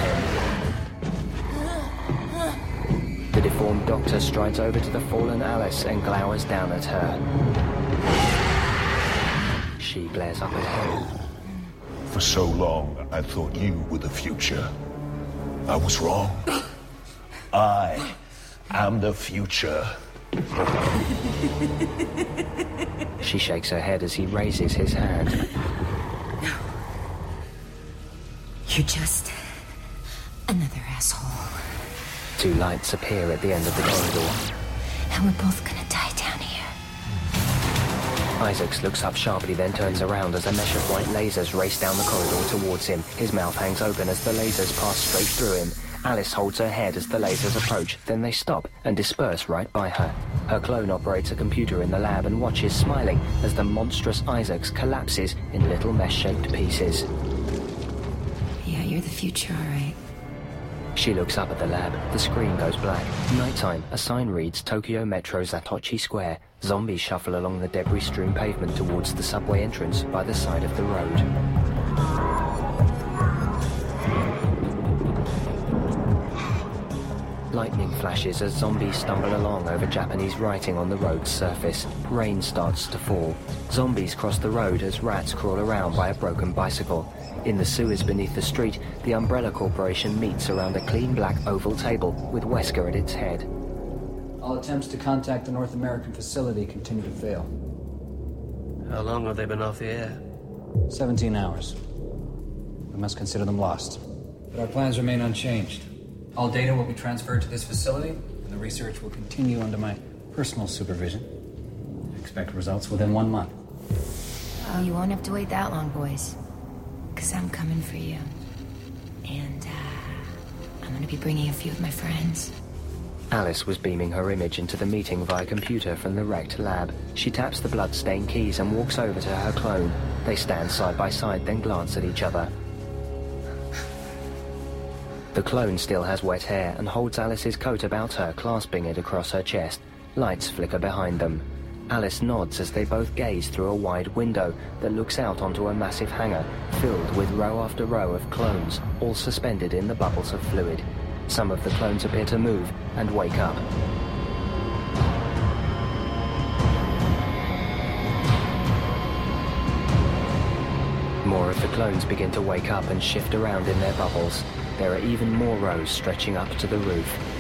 him. The deformed doctor strides over to the fallen Alice and glowers down at her. She glares up at him. For so long, I thought you were the future. I was wrong. I am the future. She shakes her head as he raises his hand. You're just another asshole. Two lights appear at the end of the corridor. And we're both gonna die down here. Isaacs looks up sharply, then turns around as a mesh of white lasers race down the corridor towards him. His mouth hangs open as the lasers pass straight through him. Alice holds her head as the lasers approach, then they stop and disperse right by her. Her clone operates a computer in the lab and watches smiling as the monstrous Isaacs collapses in little mesh-shaped pieces. Yeah, you're the future, all right. She looks up at the lab. The screen goes black. Nighttime. A sign reads Tokyo Metro Zatochi Square. Zombies shuffle along the debris-strewn pavement towards the subway entrance by the side of the road. Lightning flashes as zombies stumble along over Japanese writing on the road's surface. Rain starts to fall. Zombies cross the road as rats crawl around by a broken bicycle. In the sewers beneath the street, the Umbrella Corporation meets around a clean black oval table with Wesker at its head. All attempts to contact the North American facility continue to fail. How long have they been off the air? seventeen hours. We must consider them lost. But our plans remain unchanged. All data will be transferred to this facility, and the research will continue under my personal supervision. I expect results within one month. Oh, you won't have to wait that long, boys. Because I'm coming for you. And, uh, I'm gonna be bringing a few of my friends. Alice was beaming her image into the meeting via computer from the wrecked lab. She taps the blood-stained keys and walks over to her clone. They stand side by side, then glance at each other. The clone still has wet hair and holds Alice's coat about her, clasping it across her chest. Lights flicker behind them. Alice nods as they both gaze through a wide window that looks out onto a massive hangar filled with row after row of clones, all suspended in the bubbles of fluid. Some of the clones appear to move and wake up. More of the clones begin to wake up and shift around in their bubbles. There are even more rows stretching up to the roof.